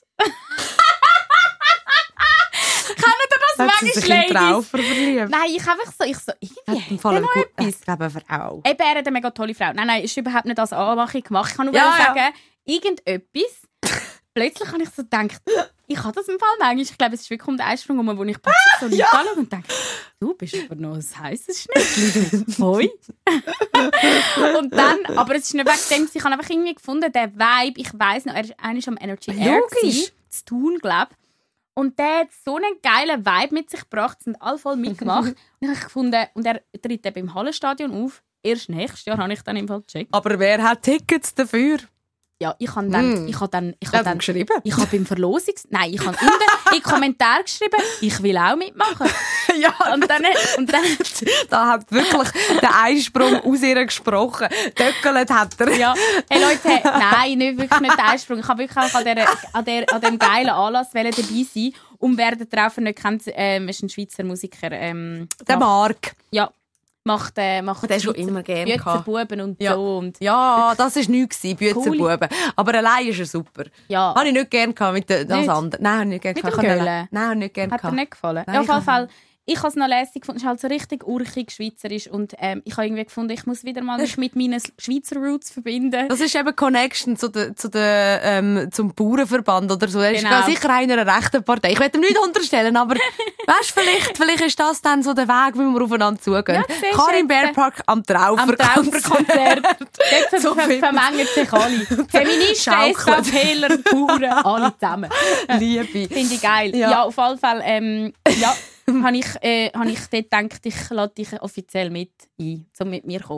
Kennt ihr das hat sie sich in manchmal, Ladies? Traufer verliebt? Nein, ich einfach so, ich so, irgendwie Hat im hat Fall er eine noch gute- etwas. Ich glaube, eine Frau. Eben, er hat eine mega tolle Frau. Nein, nein, ist überhaupt nicht als Anmachung gemacht. Ich kann nur Ja, ja. sagen, irgendetwas. Plötzlich habe ich so gedacht, ich habe das im Fall manchmal. Ich glaube, es ist wirklich um den Einsprung, wo ich plötzlich so Leute anschaue und denke, du bist aber noch ein heisses Schnittchen. Hoi. Und dann, aber es ist nicht wegen dem, ich habe einfach irgendwie gefunden, der Vibe, ich weiss noch, er war eigentlich am Energy Air Logisch. zu tun, glaube ich. Und der hat so einen geilen Vibe mit sich gebracht, sind alle voll mitgemacht. Und ich habe gefunden, und er tritt eben im Hallenstadion auf. Erst nächstes Jahr habe ich dann im Fall gecheckt. Aber wer hat Tickets dafür? Ja, ich habe dann, Mm. ich habe dann, ich Hat habe er dann, geschrieben? ich habe beim Verlosungs, nein, ich habe in den in Kommentar geschrieben, ich will auch mitmachen. Ja, Und dann, und dann, da hat wirklich der Einsprung aus ihr gesprochen. Döckelt hat er. ja, hey Leute, nein, nicht wirklich nicht der Einsprung. Ich habe wirklich auch an, der, an, der, an dem geilen Anlass dabei sein. Und wer den Traufer nicht kennt, ähm, ist ein Schweizer Musiker. Ähm, Der macht- Marc. Ja, macht, äh, macht Den schon Schweizer immer gerne gehabt. Buben und Ja. so. Und, Ja, das war nichts, Büzenbuben. Aber allein ist er super. ja. Habe ich nicht gerne gehabt mit den- das Nicht? andere. Nein, habe ich nicht gerne Mit gehabt. dem Ich habe Göhle? allein- Nein, habe ich nicht gerne Hat dir gehabt. nicht gefallen? Nein, Ja, auf ich jeden kann- Fall. Ich habe es noch lässig gefunden. Es ist halt so richtig urchig, schweizerisch. Und ähm, ich habe irgendwie gefunden, ich muss wieder mal mich mit meinen Schweizer Roots verbinden. Das ist eben Connection zu der, zu der, ähm, zum Bauernverband oder so. Er ist Genau. ganz sicher einer rechten Partei. Ich will ihm nicht unterstellen, aber weißt, vielleicht, vielleicht ist das dann so der Weg, wie wir aufeinander zugehen. Ja, siehst du Karin jetzt. Bärpark am Traufer. Am Trauferkonzert. Dort So ver viel- vermengen sich alle. Feministen, Schaukeln. SVPler, Bauern, alle zusammen. Liebe. Finde ich geil. Ja. Ja, auf jeden Fall ähm, ja, habe ich, äh, hab ich dort gedacht, ich lade dich offiziell mit ein, um mit mir zu kommen. Das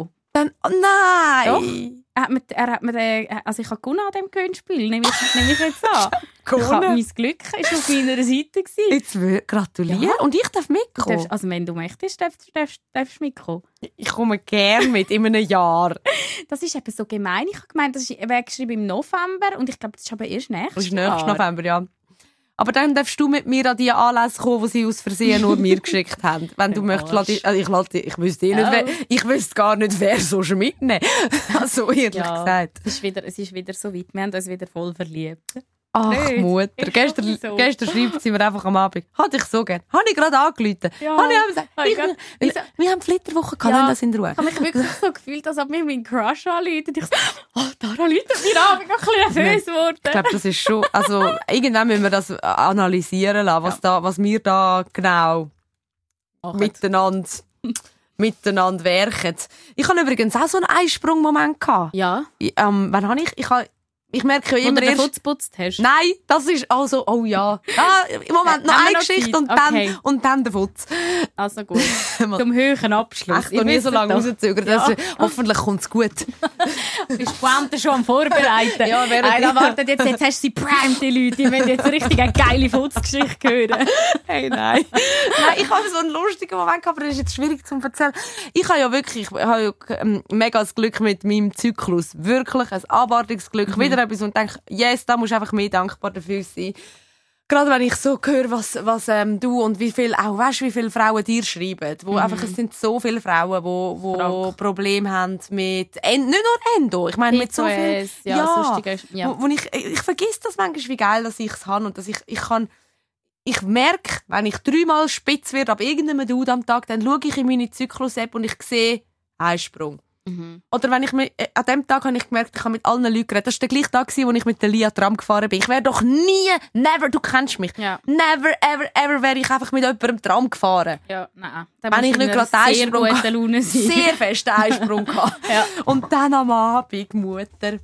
dann, oh nein! Doch. Er hat mir, er hat mir den, also ich habe gewonnen an diesem Gewinnspiel, nehme ich, nehme ich jetzt an. Ich habe mein Glück ist auf meiner Seite gewesen. Jetzt will gratulieren. Ja. Und ich darf mitkommen. Darfst, also wenn du möchtest, darfst, darfst, darfst du mitkommen. Ich komme gerne mit, in einem Jahr. Das ist eben so gemein. Ich habe gemeint, das ist weggeschrieben im November und ich glaube, das ist aber erst nächstes Jahr. Das ist nächstes November, ja. Aber dann darfst du mit mir an die Anlässe kommen, die sie aus Versehen nur mir geschickt haben. Wenn du möchtest, lade ich, also ich, lade, ich wüsste eh nicht, wer, ich wüsste gar nicht, wer so schon mitnehmen. So ehrlich ja, gesagt. Es ist, wieder, es ist wieder so weit. Wir haben uns wieder voll verliebt. Ach, nicht. Mutter. Gestern, So. gestern schreibt sie mir einfach am Abend. Hatte ich so gern. Habe ich gerade angerufen. Ja. Habe ich auch gesagt. Oh Ich, Gott. wir, Wieso? wir haben Flitterwoche gehabt, Ja. lass das in Ruhe. Ich habe mich wirklich so gefühlt, als ob mir mein Crush anruft. Ich so, oh, Dara ruft mir an. Ich bin ein bisschen nervös geworden. Ich glaube, das ist schon, also, irgendwann müssen wir das analysieren lassen, was, Ja. da, was wir da genau Machen. miteinander, miteinander werken. Ich hatte übrigens auch so einen Einsprung-Moment gehabt. Ja, Ich, ähm, wann habe ich, ich, habe, ich merke ja wo immer du den erst, Putz putzt hast. nein, das ist also, oh ja, ah, im Moment Äh, noch haben wir eine noch Geschichte Zeit? und Okay. dann, und dann der Futz. Also gut. Zum höheren Abschluss. Echt noch nie so lange rauszögern. Ja. Ja. Hoffentlich kommt es gut. Du bist die Pointe schon am Vorbereiten. Ja, während Einer ich- wartet jetzt, jetzt hast du sie primed, die Leute. Die wollen jetzt richtig eine geile Futzgeschichte hören. Hey, nein. Nein, ich habe so einen lustigen Moment gehabt, aber das ist jetzt schwierig zu erzählen. Ich habe ja wirklich, ich habe ja ähm, mega das Glück mit meinem Zyklus. Wirklich ein abartiges Glück. Mhm. Wieder etwas und denke, yes, da musst du einfach mehr dankbar dafür sein. Gerade wenn ich so höre, was, was ähm, du und wie viel, auch weißt, wie viele Frauen dir schreiben. Wo Mhm. einfach, es sind so viele Frauen, wo, wo Krank. Probleme haben mit, en, nicht nur Endo, ich meine mit so viel, P C O S, ja, sonstige- ja. Wo, wo ich, ich vergiss das manchmal, wie geil, dass ich es habe und dass ich, ich kann, ich merke, wenn ich dreimal spitz werde ab irgendeinem Dude am Tag, dann schaue ich in meine Zyklus-App und ich sehe Einsprung. Mhm. Oder wenn ich mit, äh, an dem Tag habe ich gemerkt, ich habe mit allen Leuten geredet. Das war der gleiche Tag, wo ich mit der Lia Tram gefahren bin. Ich wäre doch nie, never, du kennst mich, Ja. never, ever, ever wäre ich einfach mit jemandem Tram gefahren. Ja, nein. Da Wenn musst ich du nicht in einer gerade sehr Einsprung guten Laune sein. Sehr festen Einsprung gehabt. Ja. Und dann am Abend, Mutter,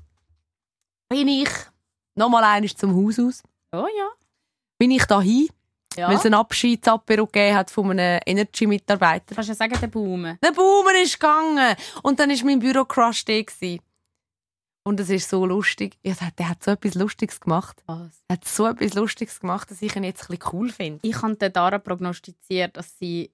bin ich nochmal einmal zum Haus aus. Oh ja. Bin ich da hin, Ja. weil es einen Abschiedsapero gegeben hat von einem Energy-Mitarbeiter. Kannst du ja sagen, der Baume. Der Boomer ist gegangen. Und dann war mein Büro-Crush da. gewesen. Und es ist so lustig. Ja, der, der hat so etwas Lustiges gemacht. Was? Er hat so etwas Lustiges gemacht, dass ich ihn jetzt ein bisschen cool finde. Ich habe der Dara prognostiziert, dass sie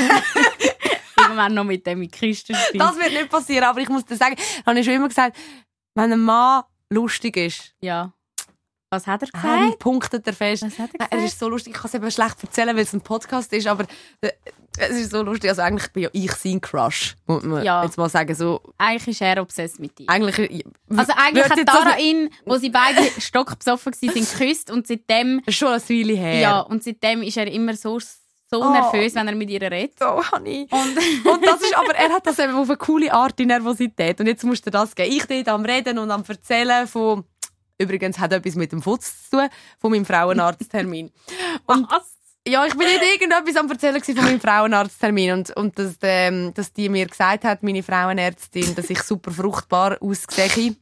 irgendwann noch mit dem in die Kiste spielt. Das wird nicht passieren, aber ich muss dir sagen, ich habe schon immer gesagt, wenn ein Mann lustig ist, Ja. Was hat er dann gesagt? punktet er fest. Was hat er Nein, gesagt? Er ist so lustig. Ich kann es eben schlecht erzählen, weil es ein Podcast ist, aber äh, es ist so lustig. Also eigentlich bin ja ich sein Crush, muss man Ja. jetzt mal sagen. So, Eigentlich ist er obsessed mit dir. eigentlich, äh, Also eigentlich wird hat jetzt Dara also- ihn, wo sie beide stockbesoffen waren, geküsst und seitdem, schon eine Weile her. ja, und seitdem ist er immer so, so Oh. nervös, wenn er mit ihr redet. So, Honey. Und Und das ist, aber er hat das eben auf eine coole Art, die Nervosität. Und jetzt musst du das geben. Ich dort am Reden und am Erzählen von, übrigens hat etwas mit dem Futz zu tun, von meinem Frauenarzttermin. Und was? ja, ich bin nicht irgendetwas am Erzählen gewesen von meinem Frauenarzttermin und, und dass, ähm, dass die mir gesagt hat, meine Frauenärztin, dass ich super fruchtbar aussehe.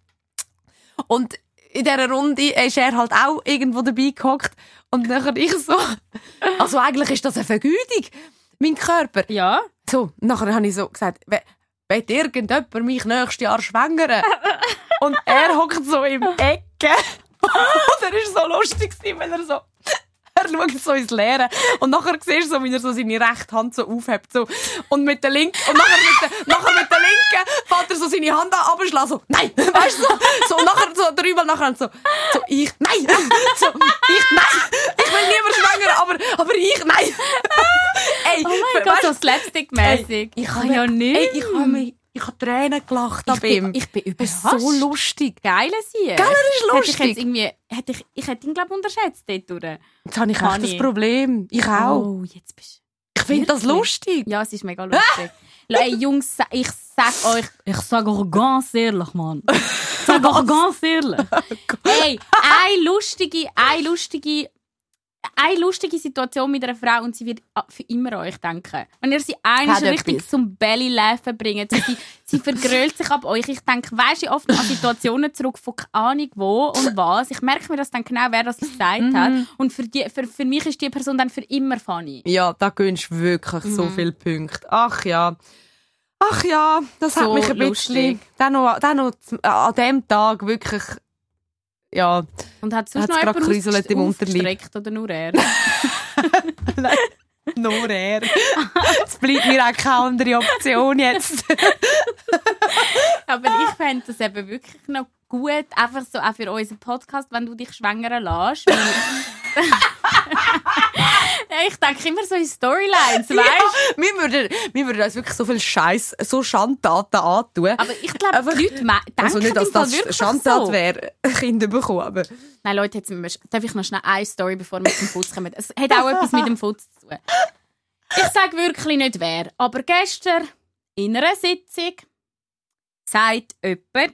Und in dieser Runde ist er halt auch irgendwo dabei gehockt und dann ich so, also eigentlich ist das eine Vergütung, mein Körper. Ja. So, nachher habe ich so gesagt, we- will irgendjemand mich nächstes Jahr schwängern? Und er hockt so im Ecke. Und er war so lustig, weil er so, er schaut so ins Leere. Und nachher siehst du so, wie er so seine rechte Hand so aufhebt. So. Und mit der linken, und nachher mit der, nachher mit der linken fährt er so seine Hand an, abschlagen, so, nein, weißt du, so. So, und nachher so, dreimal nachher so, so, ich, nein, so, ich, nein, ich will niemand schwängern, aber, aber ich, nein. Ey, Oh mein Gott, so slapstick-mäßig. ich Ah, habe ja nicht. Ey, ich habe mich, ich habe Tränen gelacht Ich ab bin- ihm. ich bin Es ist überrascht. so lustig. Geile sie. Gell, er ist Hätte lustig. ich jetzt irgendwie, hätte ich, ich hätte ihn, glaube ich, unterschätzt dort durch. Jetzt habe ich Kann echt das ich. Problem. Ich auch. Oh, jetzt bist Ich finde das wirklich? lustig. Ja, es ist mega lustig. Ey, Jungs, ich sag euch, ich sag euch ganz ehrlich, Mann. Ich sag euch ganz ehrlich. Ey, eine lustige, eine lustige, eine lustige Situation mit einer Frau und sie wird für immer an euch denken. Wenn ihr sie einmal Hat richtig etwas. zum Belly-Laufen bringt, sie, sie vergrölt sich ab euch. Ich denke, weisst du, oft an Situationen zurück von keine Ahnung wo und was. Ich merke mir das dann genau, wer das gesagt hat. Und für, die, für, für mich ist die Person dann für immer funny. Ja, da gönnst du wirklich so viele Punkte. Ach ja. Ach ja, das So hat mich ein lustig. bisschen... Dann noch, dann noch z- an dem Tag wirklich... Ja, Und hat sonst Hat's noch grad jemand gekräuselt im Unterleib? ausgestreckt oder nur er? nur er. Es bleibt mir auch keine andere Option jetzt. Aber ich fände das eben wirklich noch gut, einfach so auch für unseren Podcast, wenn du dich schwängern lässt. Weil- Ja, ich denke immer so in Storylines, weißt du? Ja, wir, würden, wir würden uns wirklich so viel Scheiß, so Schandtaten antun. Aber ich glaube, Einfach- die Leute me- denken Also nicht, dass im Fall das wirklich Schandtat so. wäre, Kinder bekommen, aber... Nein, Leute, jetzt müssen wir, darf ich noch schnell eine Story, bevor wir zum Putz kommen? Es hat auch etwas mit dem Putz zu tun. Ich sage wirklich nicht wer, aber gestern in einer Sitzung sagt jemand,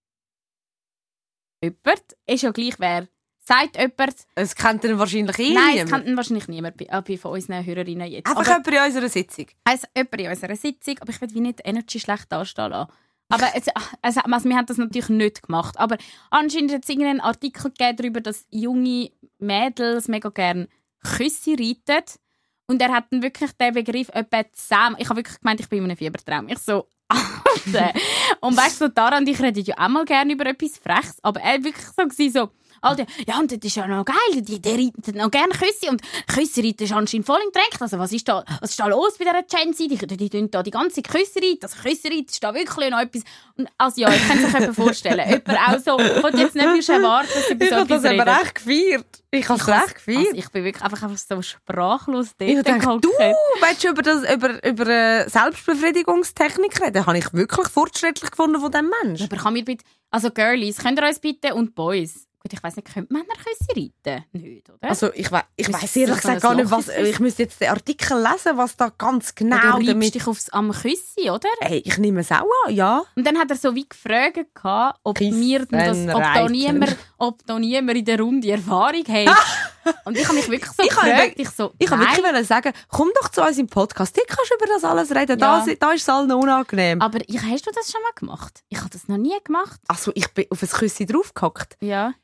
jemand, ist ja gleich wer, sagt jemand, Es kennt ihn wahrscheinlich eh nein, es niemand. kennt ihn wahrscheinlich niemand bei, bei von unseren Hörerinnen jetzt. Einfach Aber, jemand in unserer Sitzung. also jemand in unserer Sitzung, aber ich will wie nicht die Energy schlecht dastehen lassen. Aber es, also, also, wir haben das natürlich nicht gemacht. Aber anscheinend hat es irgendeinen Artikel gegeben darüber, dass junge Mädels mega gerne Küsse reiten. Und er hat dann wirklich den Begriff etwa zusammen. Ich habe wirklich gemeint, ich bin in einem Fiebertraum. Ich so, Alter. Und weißt du, so daran, ich rede ja auch mal gerne über etwas Freches. Aber er war wirklich so, gewesen, so Alter, ja, und das ist ja noch geil, die, die reiten noch gerne Küsse und Küsse reiten ist anscheinend voll im Dreck. Also was ist da, was ist da los bei dieser Gen Z? Die, die, die tun da die ganze Küsse reiten, also Küsse reiten ist da wirklich noch etwas. Und, also ja, ich kann sich jemand vorstellen, jemand auch so, ich jetzt nicht mehr erwarten, dass sie bei Ich so habe das etwas aber reden. echt gefeiert. Ich habe es has- echt gefeiert. Also ich bin wirklich einfach, einfach so sprachlos dort Ich denke, gehockt. du willst über, das, über, über eine Selbstbefriedigungstechnik reden? Das habe ich wirklich fortschrittlich gefunden von diesem Menschen. Aber kann mir bitte, also Girlies, könnt ihr uns bitte, und Boys, gut, ich weiss nicht, können Männer Küsse reiten? Nicht, oder? Also ich, we ich Das weiss ist ehrlich so ein gesagt gar nicht, Loch was... ins Küsse. Ich müsste jetzt den Artikel lesen, was da ganz genau du reibst damit... dich aufs, am Küsse, oder? Hey, ich nehme es auch an, ja. Und dann hat er so wie gefragt, gehabt, ob, Kissen wir das, ob, da reiten. niemand, ob da niemand in der Runde Erfahrung hat. Und ich habe mich wirklich so Ich habe gefragt. über- Ich, so, Ich wollte nein. wirklich wollen sagen, komm doch zu uns im Podcast, hier kannst du über das alles reden. Ja. Da, da ist es allen unangenehm. Aber ich, hast du das schon mal gemacht? Ich habe das noch nie gemacht. Also ich bin auf ein Küsschen draufgehockt. Ja.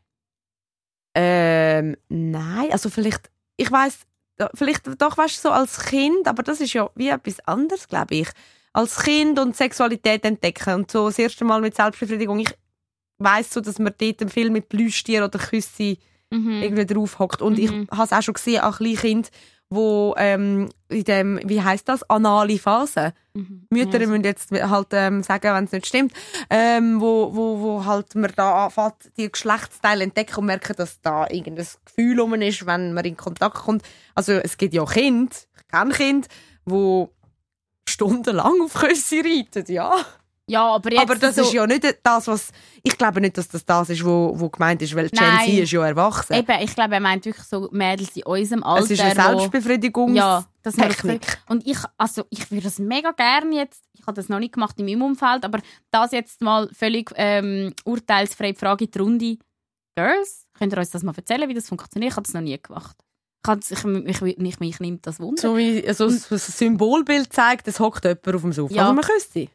Ähm, nein, also vielleicht, ich weiss, vielleicht doch, weißt du, so als Kind, aber das ist ja wie etwas anderes, glaube ich. Als Kind und Sexualität entdecken und so das erste Mal mit Selbstbefriedigung. Ich weiss so, dass man dort viel mit Plüschtieren oder Küsse Mhm. irgendwie draufhockt. Und Mhm. ich habe es auch schon gesehen an kleinen Kindern, wo ähm, in dem, wie heisst das, anale Phase. Mhm. Mütter Ja, so. müssen jetzt halt ähm, sagen, wenn es nicht stimmt, ähm, wo, wo, wo halt man da anfängt, die Geschlechtsteile entdecken und merken, dass da irgendein Gefühl rum ist, wenn man in Kontakt kommt. Also es gibt ja Kinder, ich kenne Kinder, die stundenlang auf Küsse reiten, ja. Ja, aber jetzt Aber das so, ist ja nicht das, was... Ich glaube nicht, dass das das ist, wo, wo gemeint ist, weil Gen Nein. Z ist ja erwachsen. Eben, ich glaube, er meint wirklich so Mädels in unserem Alter. Es ist eine wo- Selbstbefriedigungs- Ja, das man Technik. Und ich, also ich würde das mega gerne jetzt, ich habe das noch nicht gemacht in meinem Umfeld, aber das jetzt mal völlig ähm, urteilsfrei die Frage in die Runde. Girls, könnt ihr uns das mal erzählen, wie das funktioniert? Ich habe das noch nie gemacht. Ich, habe das- ich, mich, mich, mich nimmt das Wunder. So wie also ein Symbolbild zeigt, es hockt jemand auf dem Sofa. Ja. Also man küsst sie.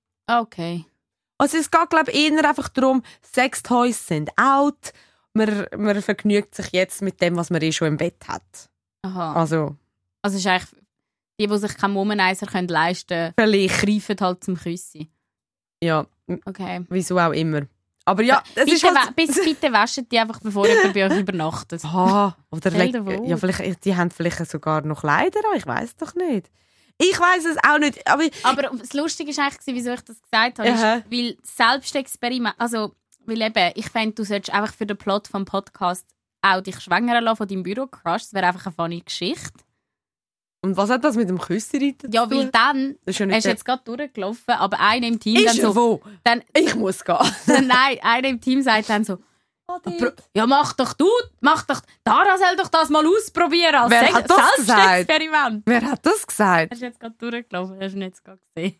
Okay. Also es geht, glaube ich, eher einfach darum, Sextoys sind out. Man, man vergnügt sich jetzt mit dem, was man eh schon im Bett hat. Aha. Also Also es ist eigentlich, die, die sich keinen Womanizer können leisten können, vielleicht, greifen halt zum Küssen. ja, Okay. wieso auch immer. Aber ja, es bitte, ist halt... wa- bis, bitte waschen die einfach, bevor jemand bei euch übernachtet. Ah, oder Stell leg, dir vor. ja, vielleicht, die haben vielleicht sogar noch Kleider an, ich weiß doch nicht. Ich weiß es auch nicht, aber Aber das Lustige ist eigentlich, wieso ich das gesagt habe, Aha. ist, weil Selbstexperiment, also, weil eben, ich fände, du solltest einfach für den Plot vom Podcast auch dich schwängern lassen von deinem Büro-Crush. Das wäre einfach eine funny Geschichte. und was hat das mit dem Küssenreiten Ja, zu tun? weil dann, Das ist ja er nicht ist der- jetzt gerade durchgelaufen, aber einer im Team Ist dann er so, wo? dann, Ich muss gehen. dann, nein, einer im Team sagt dann so, "Pro- ja, mach doch du, mach doch, Dara soll doch das mal ausprobieren als Wer Se- hat das Selbstexperiment. Wer hat das gesagt? Er ist jetzt gerade durchgelaufen, hast du ihn jetzt gerade gesehen.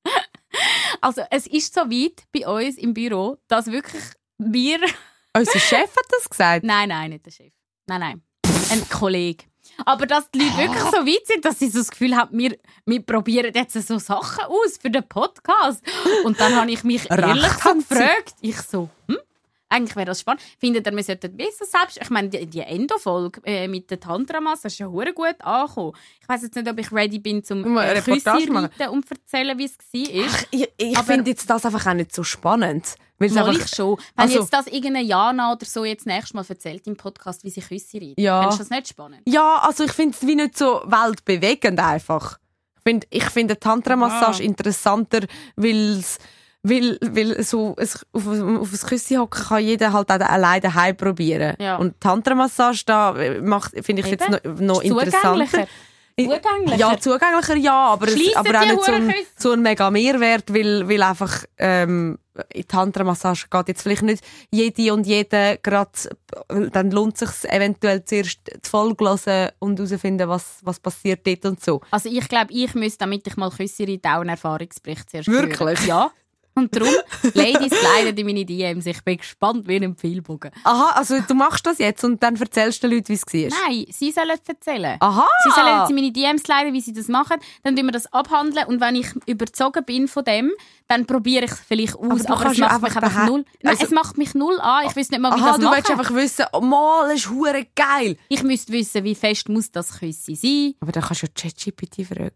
Also, es ist so weit bei uns im Büro, dass wirklich wir... Unser Chef hat das gesagt. Nein, nein, nicht der Chef. Nein, nein. Ein Kollege. Aber dass die Leute wirklich so weit sind, dass sie so das Gefühl haben, wir, wir probieren jetzt so Sachen aus für den Podcast. Und dann habe ich mich Recht ehrlich so haben sie. gefragt. Ich so, hm? Eigentlich wäre das spannend. Findet ihr, wir sollten besser selbst... Ich meine, die, die Endo-Folge äh, mit der Tantramasse ist ja verdammt gut angekommen. Ich weiss jetzt nicht, ob ich ready bin, zum äh, Küsse reiten und erzählen, wie es war. Ich, ich finde jetzt das einfach auch nicht so spannend. Weil Mal einfach, ich schon. Wenn also, jetzt das irgendeine Jana oder so jetzt nächstes Mal erzählt im Podcast, wie sie Küsse reiten, ja. findest du das nicht spannend? Ja, also ich finde es wie nicht so weltbewegend einfach. Ich finde ich find eine Tantra-Massage ah. interessanter, weil's, weil weil so es, auf, auf ein Küsschen hocken kann jeder halt auch alleine daheim probieren. Ja. Und Tantra-Massage da finde ich jetzt noch, noch interessanter. Zugänglicher? Ja, zugänglicher, ja, aber, es, aber auch nicht so ein, so ein mega Mehrwert, weil, weil einfach ähm, in die Tantra-Massage geht jetzt vielleicht nicht jede und jede gerade, dann lohnt es sich eventuell zuerst die Folge hören und herausfinden, was, was passiert dort und so. Also ich glaube, ich müsste, damit ich mal Küsse reite, auch einen Erfahrungsbericht zuerst Wirklich? hören. Ja. Und darum, Ladies, leiden in meine D Ms. Ich bin gespannt wie ein Pfeilbogen. Aha, also du machst das jetzt und dann erzählst du den Leuten, wie es war? Nein, sie sollen es erzählen. Aha! Sie sollen jetzt in meine D Ms leiten, wie sie das machen. Dann tun wir das abhandeln. Und wenn ich überzogen bin von dem, dann probiere ich es vielleicht aus. Aber, aber es macht mich einfach null. Nein, also, es macht mich null an. Ich weiß nicht mal, wie aha, das du willst einfach wissen, oh, mal, das ist hure geil. Ich müsste wissen, wie fest muss das Küsse sein. Aber dann kannst du ja ChatGPT fragen.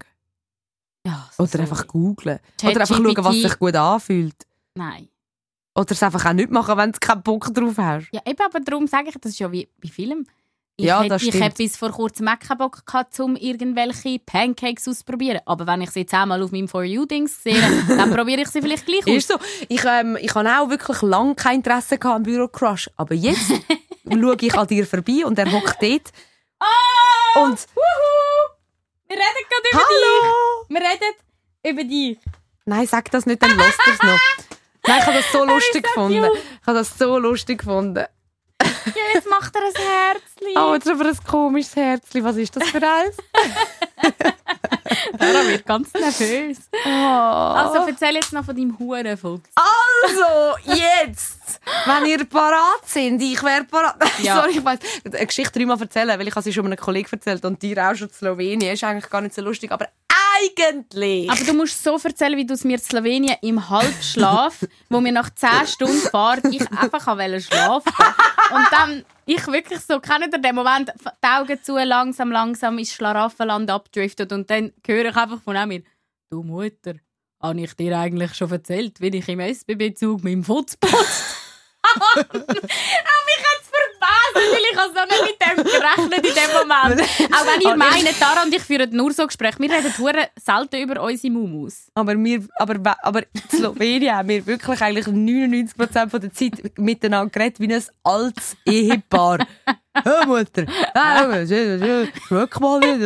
Ja, Oder sorry. einfach googlen. Oder einfach schauen, was sich gut anfühlt. Nein. Oder es einfach auch nicht machen, wenn du keinen Bock drauf hast. Ja, eben, aber darum sage ich, das ist ja wie bei Film. Ich ja, hätte, das ich stimmt. hätte bis vor kurzem auch keinen Bock gehabt, um irgendwelche Pancakes auszuprobieren. Aber wenn ich sie zehnmal auf meinem For You-Dings sehe, dann probiere ich sie vielleicht gleich aus. Ist so. Ich, ähm, ich habe auch wirklich lange kein Interesse gehabt am Büro-Crush. Aber jetzt schaue ich an dir vorbei und er hockt dort. Oh! Und Wuhu! Wir reden gerade über hallo! dich. Wir reden über dich. Nein, sag das nicht, dann lasst es noch. Nein, ich habe das so lustig so gefunden. cute. Ich habe das so lustig gefunden. Ja, jetzt macht er ein Herzchen. Oh, jetzt aber ein komisches Herzchen. Was ist das für eins? Sarah wird ganz nervös. Oh. Also erzähl jetzt noch von deinem Hurenfuchs. Also, jetzt! Wenn ihr parat sind, ich wäre parat. Ja. Sorry, ich weiss, eine Geschichte dreimal erzählen, weil ich habe sie schon einem Kollegen erzählt und dir auch schon in Slowenien. Ist eigentlich gar nicht so lustig, aber eigentlich. Aber du musst so erzählen, wie du es mir in Slowenien im Halbschlaf, wo wir nach zehn Stunden fahren, ich einfach wollte schlafen. Und dann, ich wirklich so, kennt ihr den Moment, die Augen zu, langsam, langsam ins Schlaraffenland abdriftet und dann höre ich einfach von mir, du Mutter, habe ich dir eigentlich schon erzählt, wie ich im S B B-Zug mit dem Futzpotz Aber mich hat es verpasst, weil ich habe so nicht mit dem gerechnet in dem Moment. Auch wenn ihr meint, Tara und ich führen nur so Gespräche. Wir reden hure selten über unsere Mumus. Aber, wir, aber, aber in Slowenien haben wir wirklich eigentlich neunundneunzig Prozent der Zeit miteinander geredet wie ein altes Ehepaar. Ja, Mutter. Schmeck mal nicht.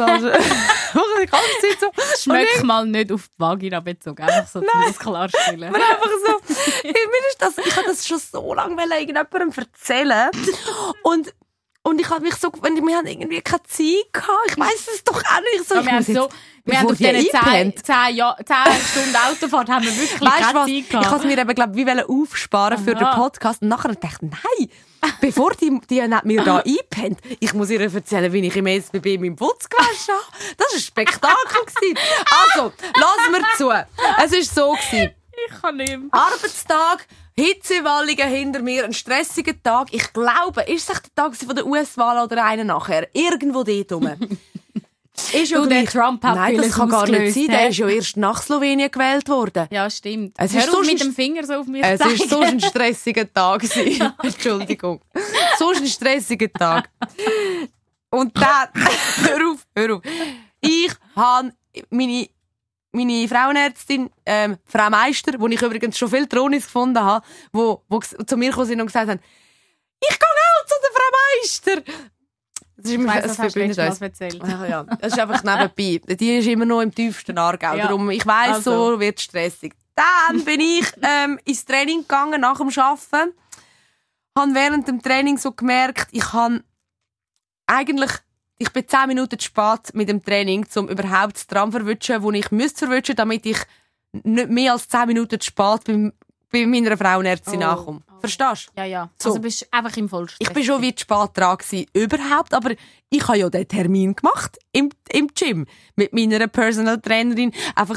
Die ganze Zeit so. Schmeck mal nicht auf die Vagina bezogen. Einfach so, um das klarstellen. Aber einfach so. Mir ist das, ich habe das schon so lange irgendjemandem erzählen. Und, und ich habe mich so, wenn wir haben irgendwie keine Zeit gehabt. Ich weiss es doch auch nicht so. Ja, wir haben so, wir haben auf diesen zehn, zehn, ja, zehn Stunden Autofahrt haben wir wirklich weißt keine was? Zeit gehabt. Ich habe es mir eben, glaub, wie wollen aufsparen für den Podcast. Und nachher dachte ich, nein, bevor die, die nicht mir da einpennt, ich muss ihr erzählen, wie ich im S B B meinen Putz gewaschen habe. Das war ein Spektakel gewesen. Also, lassen wir zu. Es war so gewesen. Ich kann nicht mehr. Arbeitstag, Hitzewallungen hinter mir, ein stressiger Tag. Ich glaube, ist es der Tag von der U S-Wahl oder einer nachher? Irgendwo dort rum. Ist ja Du, der gleich. Trump hat Nein, das vieles kann gar nicht ausgelöst, sein. he? Der ist ja erst nach Slowenien gewählt worden. Ja, stimmt. Es Hör ist auf so mit ein- dem Finger so auf mich Es zu war zeigen. so ein stressiger Tag. gewesen. Entschuldigung. So ein stressiger Tag. Und dann, hör auf, hör auf. Ich habe meine, meine Frauenärztin, ähm, Frau Meister, die ich übrigens schon viel Tronis gefunden habe, wo, wo zu mir gekommen sind und gesagt haben, ich gehe auch zu der Frau Meister. Das ist Ich immer, weiss, es das hast du verbindet letztes uns. Mal erzählt. Ach ja, das ist einfach nebenbei. Die ist immer noch im tiefsten Aargau. Ja. Darum, ich weiss, Also. so wird es stressig. Dann bin ich ähm, ins Training gegangen nach dem Arbeiten. Habe während dem Training so gemerkt, ich habe eigentlich, ich bin zehn Minuten zu spät mit dem Training, um überhaupt das Tram zu verwischen, das ich müsste verwischen, damit ich nicht mehr als zehn Minuten zu spät bei, bei meiner Frauenärztin Oh. ankomme. Verstehst du? Ja, ja. So. Also bist du einfach im Vollstress. Ich bin schon wie zu spät dran gewesen, überhaupt, aber ich habe ja den Termin gemacht im, im Gym mit meiner Personal Trainerin. Einfach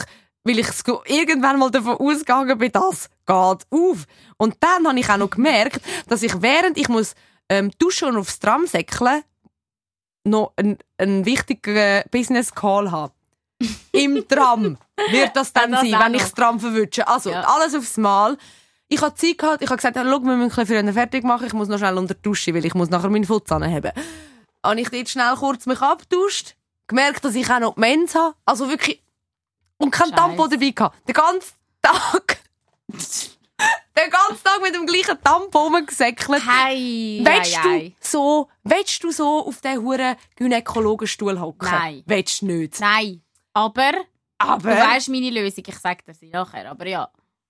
weil ich irgendwann mal davon ausgegangen bin, das geht auf. Und dann habe ich auch noch gemerkt, dass ich während ich muss ähm, duschen und aufs Tram säckeln, noch einen, einen wichtigen Business-Call habe. Im Tram wird das dann das sein, wenn ich das Tram verwünsche. Also, ja. alles aufs Mal. Ich habe Zeit gehabt, ich habe gesagt, schau, wir müssen ein bisschen früher fertig machen, ich muss noch schnell unter die Dusche, weil ich muss nachher meinen Fuß anheben. Habe ich dort schnell kurz mich abgeduscht, gemerkt, dass ich auch noch die Mens habe. Also wirklich, und kein Tampon dabei gehabt. Den ganzen Tag. Den ganzen Tag mit dem gleichen Tampon rumgesäckelt. Hey, willst, hey, du hey. So, willst du so auf diesen huren Gynäkologenstuhl hocken? Nein. Willst du nicht? Nein. Aber, aber du weisst meine Lösung, ich sage dir sie nachher. Aber ja.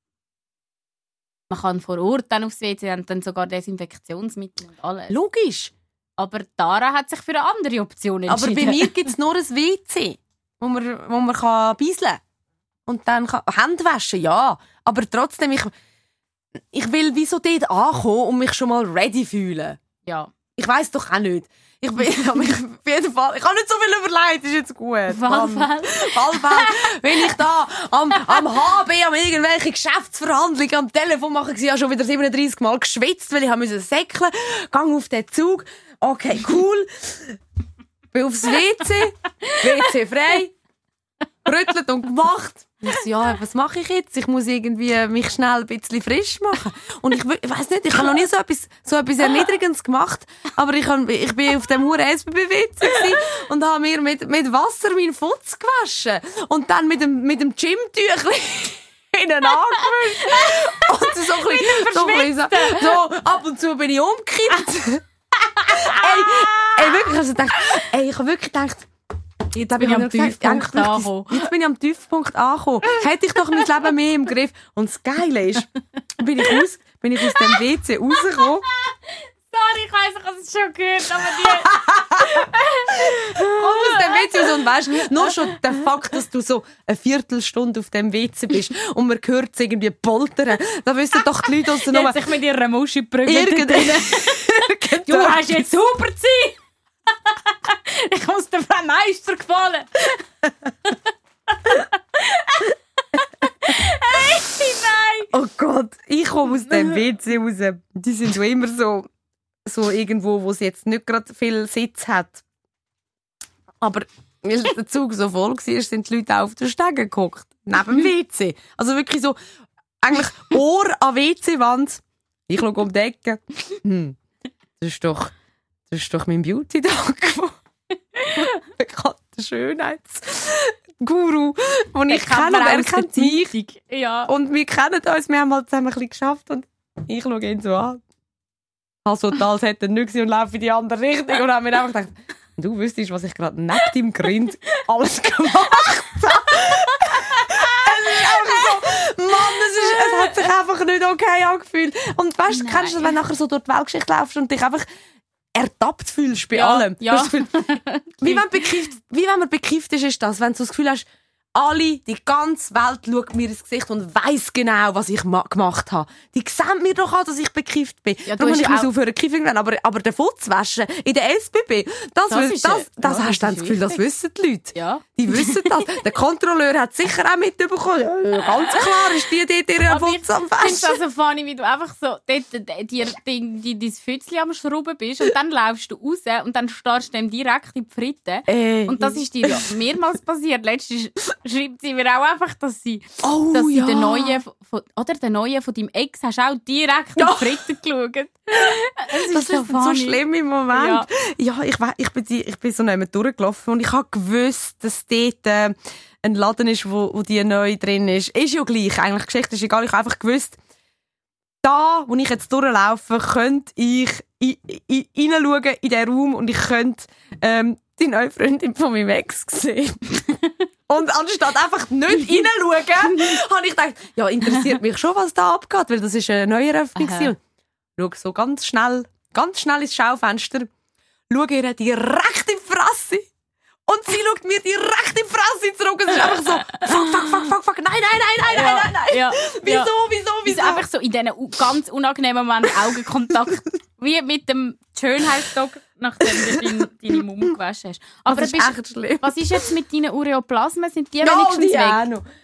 Man kann vor Ort dann aufs W C und dann sogar Desinfektionsmittel und alles. Logisch. Aber Tara hat sich für eine andere Option entschieden. Aber bei mir gibt es nur ein W C, wo man, wo man kann beiseln kann. Und dann kann Hände waschen, ja. Aber trotzdem, ich, ich will wieso dort ankommen und mich schon mal ready fühlen. Ja. Ich weiss doch auch nicht. Ich bin, ich, auf jeden Fall, ich habe nicht so viel überlegt, ist jetzt gut. Fallfall. Fallfall. Wenn ich da am, am H B, am irgendwelche Geschäftsverhandlungen am Telefon machen, ich habe schon wieder siebenunddreissig Mal geschwitzt, weil ich musste säckeln. Gang auf den Zug. Okay, cool. Bin aufs W C. W C frei. Rüttelt und gemacht. Ich so, ja, was mache ich jetzt? Ich muss irgendwie mich schnell ein bisschen frisch machen. Und ich, ich weiss nicht, ich habe noch nie so etwas, so etwas Erniedrigendes gemacht. Aber ich, hab, ich bin auf dem Huren S B B-W C und habe mir mit, mit Wasser meinen Fuß gewaschen. Und dann mit dem, mit dem Gym-Tüchli innen angewischt. Und so ein bisschen, so, ein bisschen so, so, ab und zu bin ich umgekippt. ey, ey, wirklich, also gedacht, ey, ich habe wirklich gedacht, Jetzt bin ich am Tiefpunkt angekommen. Jetzt bin ich am Tiefpunkt angekommen. Hätte ich doch mein Leben mehr im Griff. Und das Geile ist, bin ich aus, bin ich aus dem W C rausgekommen. Sorry, ich weiss, ich habe es schon gehört, aber die... Und aus dem W C raus und weisst, nur schon der Fakt, dass du so eine Viertelstunde auf dem W C bist und man hört es irgendwie poltern, da wissen doch die Leute, dass du nur... sich mit ihrer Muschi prügeln. Irgend- Du hast jetzt super Zeit! Ich muss dem Frau Meister gefallen. Hey, nein! Oh Gott, ich komme aus dem W C raus. Die sind ja immer so, so irgendwo, wo es jetzt nicht gerade viel Sitz hat. Aber weil der Zug so voll war, sind die Leute auch auf den Stegen gehockt. Neben dem W C. Also wirklich so, eigentlich Ohr an W C-Wand. Ich schaue um die Ecke. Hm, das ist doch... Das ist doch mein Beauty-Tag. Bekannter Schönheitsguru, den ich, ich kenne und er kennt mich. Ja. Und wir kennen uns, wir haben mal zusammen ein bisschen geschafft und ich schaue ihn so an. Also, als hätte er nicht gesehen und laufe in die andere Richtung und habe mir einfach gedacht, du wüsstest, was ich gerade neben deinem Grind alles gemacht habe. Es ist einfach so, Mann, es, ist, es hat sich einfach nicht okay angefühlt. Und weißt du, kennst du das, wenn du nachher so durch die Weltgeschichte laufst und dich einfach ertappt fühlst bei ja, allem. Ja. Gefühl, wie, wenn bekifft, wie wenn man bekifft ist, ist das, wenn du so das Gefühl hast, alle, die ganze Welt schaut mir ins Gesicht und weiss genau, was ich ma- gemacht habe. Die sehen mir doch an, dass ich bekifft bin. Ja, Darum muss ich auch... muss aufhören zu kiffen, aber, aber den Fuß waschen in der S B B, das, das, das, das, das ja, hast du dann das Gefühl, das wissen die Leute. Ja. Die wissen das. Der Kontrolleur hat sicher auch mitbekommen. Ja, ganz klar ist die dort ihren Fuß am Waschen. Ich finde das so funny, wie du einfach so dort dir die, die, dein Fützchen am Schrauben bist und dann laufst du raus und dann starrst du dem direkt in die Fritte. Äh, und das ist dir ja mehrmals passiert. Letztens schreibt sie mir auch einfach, dass sie, oh, dass sie ja. den neuen von, oder den neuen von deinem Ex hast auch direkt ja. in die Fritte geschaut. Das ist, das so, ist so schlimm im Moment. Ja, ja ich, ich, bin, ich bin so nicht durchgelaufen und ich habe gewusst, dass dort äh, ein Laden ist, wo, wo die neu drin ist. Ist ja gleich, eigentlich Geschichte ist egal. Ich habe einfach gewusst, da, wo ich jetzt durchlaufe, könnte ich hineinschauen in diesen Raum und ich könnte ähm, die neue Freundin von meinem Ex sehen. Und anstatt einfach nicht hineinschauen, habe ich gedacht, ja, interessiert mich schon, was da abgeht, weil das ist eine Neueröffnung. Und schau so ganz schnell, ganz schnell ins Schaufenster, schaue ihr direkt in die Fresse. Und sie schaut mir direkt in die Fresse zurück. Es ist einfach so, fuck, fuck, fuck, fuck, fuck, nein, nein, nein, nein, ja, nein, nein. Ja, wieso, ja. wieso, wieso? Es ist einfach so in diesen ganz unangenehmen Momenten Augenkontakt. Wie mit dem Schönheitsdog, nachdem du dein, deine Mumme gewaschen hast. Aber das ist bist, echt schlimm. Was ist jetzt mit deinen Ureoplasmen? Sind die ja, wenigstens die weg? Auch noch.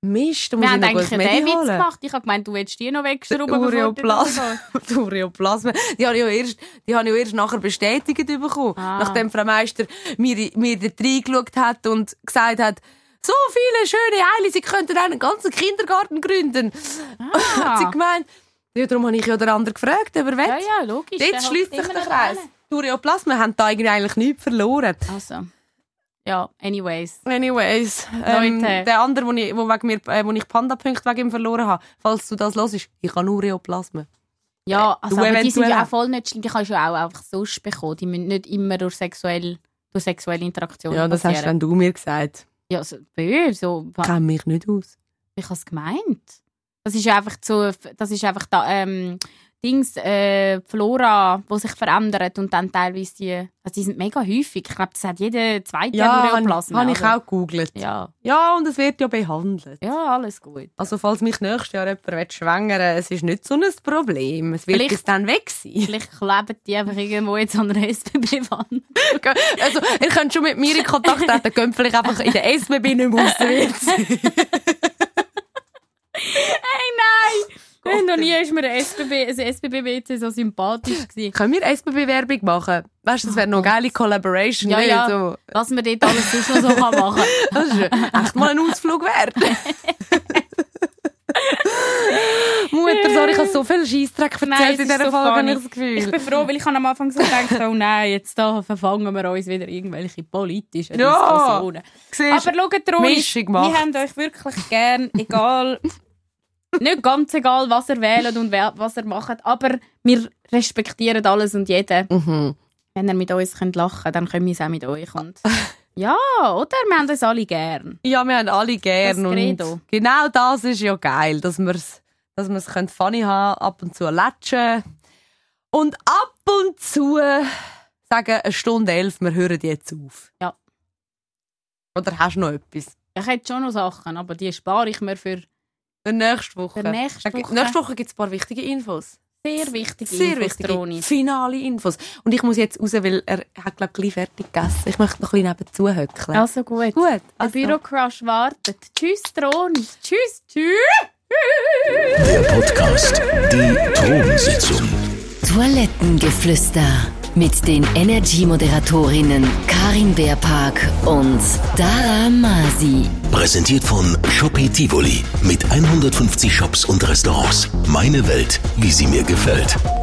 Mist, da muss Wir ich haben noch eigentlich gut den Medi Witz holen. gemacht. Ich habe gemeint, du willst die noch wegschrauben. Ureoplasma. Die Ureoplasma. Die habe ich ja erst, die habe ich ja erst nachher bestätigt bekommen. Ah. Nachdem Frau Meister mir, mir da reingeschaut hat und gesagt hat, so viele schöne Eile, sie könnten einen ganzen Kindergarten gründen. Ah. Hat sie gemeint. Ja, darum habe ich ja den anderen gefragt, ob er will. Ja, ja, logisch. Jetzt der schließt hockt sich immer der noch Kreis. dran. Die Ureoplasma haben da eigentlich nichts verloren. Also, ja, anyways. Anyways, ähm, Leute. der andere, wo ich, wo wegen mir, äh, wo ich Panda-Punkte wegen ihm verloren habe, falls du das hörst, ich habe Ureoplasma. Ja, also, Du aber die sind eventuell ja auch. auch voll nicht schlimm. Die kannst du ja auch einfach sonst bekommen. Die müssen nicht immer durch, sexuell, durch sexuelle Interaktionen Ja, das hast passieren. dann du mir gesagt. Ja, so, bö, so, Ich kenne mich nicht aus. ich habe es gemeint. Das ist einfach so, das ist einfach da, ähm, Dings, äh, Flora, die sich verändert und dann teilweise die, also die sind mega häufig. Ich glaube, das hat jeder zweite Ja, habe Ureoplasma. hab ich also, auch gegoogelt. Ja, Ja, und es wird ja behandelt. ja, alles gut. Also falls mich nächstes Jahr jemand schwängern will, es ist nicht so ein Problem. Es wird Vielleicht- bis dann weg sein. Vielleicht kleben die einfach irgendwo jetzt an einer S B B-Wand. Also, ihr könnt schon mit mir in Kontakt treten, könnt vielleicht einfach in der S B B nicht mehr auswählen. Hey, nein! Noch nie ist mir ein S B B, ein S B B-W C so sympathisch gewesen. Können wir S B B-Werbung machen? Weißt du, das wäre noch eine geile Collaboration. Ja, nicht? ja. So. Was man dort alles sonst noch so kann machen Das ist echt mal ein Ausflug wert. Mutter, sorry, ich habe so viel Scheissdreck Nein, erzählt es in ist dieser so Folge, habe ich funny. das Gefühl. Ich bin froh, weil ich am Anfang so gedacht oh nein, jetzt da verfangen wir uns wieder irgendwelche politischen Ja. Diskussionen. Siehst, Aber schaut, Roni, Mischung macht. wir haben euch wirklich gern, egal, nicht ganz egal, was ihr wählt und wer- was ihr macht, aber wir respektieren alles und jeden. Mhm. Wenn ihr mit uns könnt lachen, dann können wir es auch mit euch. Und ja, oder? Wir haben uns alle gern. Ja, wir haben alle gern. Das Und Credo. genau das ist ja geil, dass wir es dass wir's funny haben, ab und zu latschen. Und ab und zu sagen, eine Stunde elf, wir hören jetzt auf. Ja. Oder hast du noch etwas? Ich hätte schon noch Sachen, aber die spare ich mir für Für nächste Woche. Für nächste Da gi- Woche. Nächste Woche gibt es ein paar wichtige Infos. sehr wichtige Sehr Infos, wichtige, Roni. finale Infos. Und ich muss jetzt raus, weil er hat glaub, gleich fertig gegessen. Ich möchte noch ein bisschen nebenzu höckeln. Also gut. Gut. Der Also. Bürocrush wartet. Tschüss, Roni. Tschüss, tschüss. Der Podcast Die Thronsitzung. Toilettengeflüster mit den Energy-Moderatorinnen Karin Beerpark und Dara Masi. Präsentiert von Shopee Tivoli mit hundertfünfzig Shops und Restaurants. Meine Welt, wie sie mir gefällt.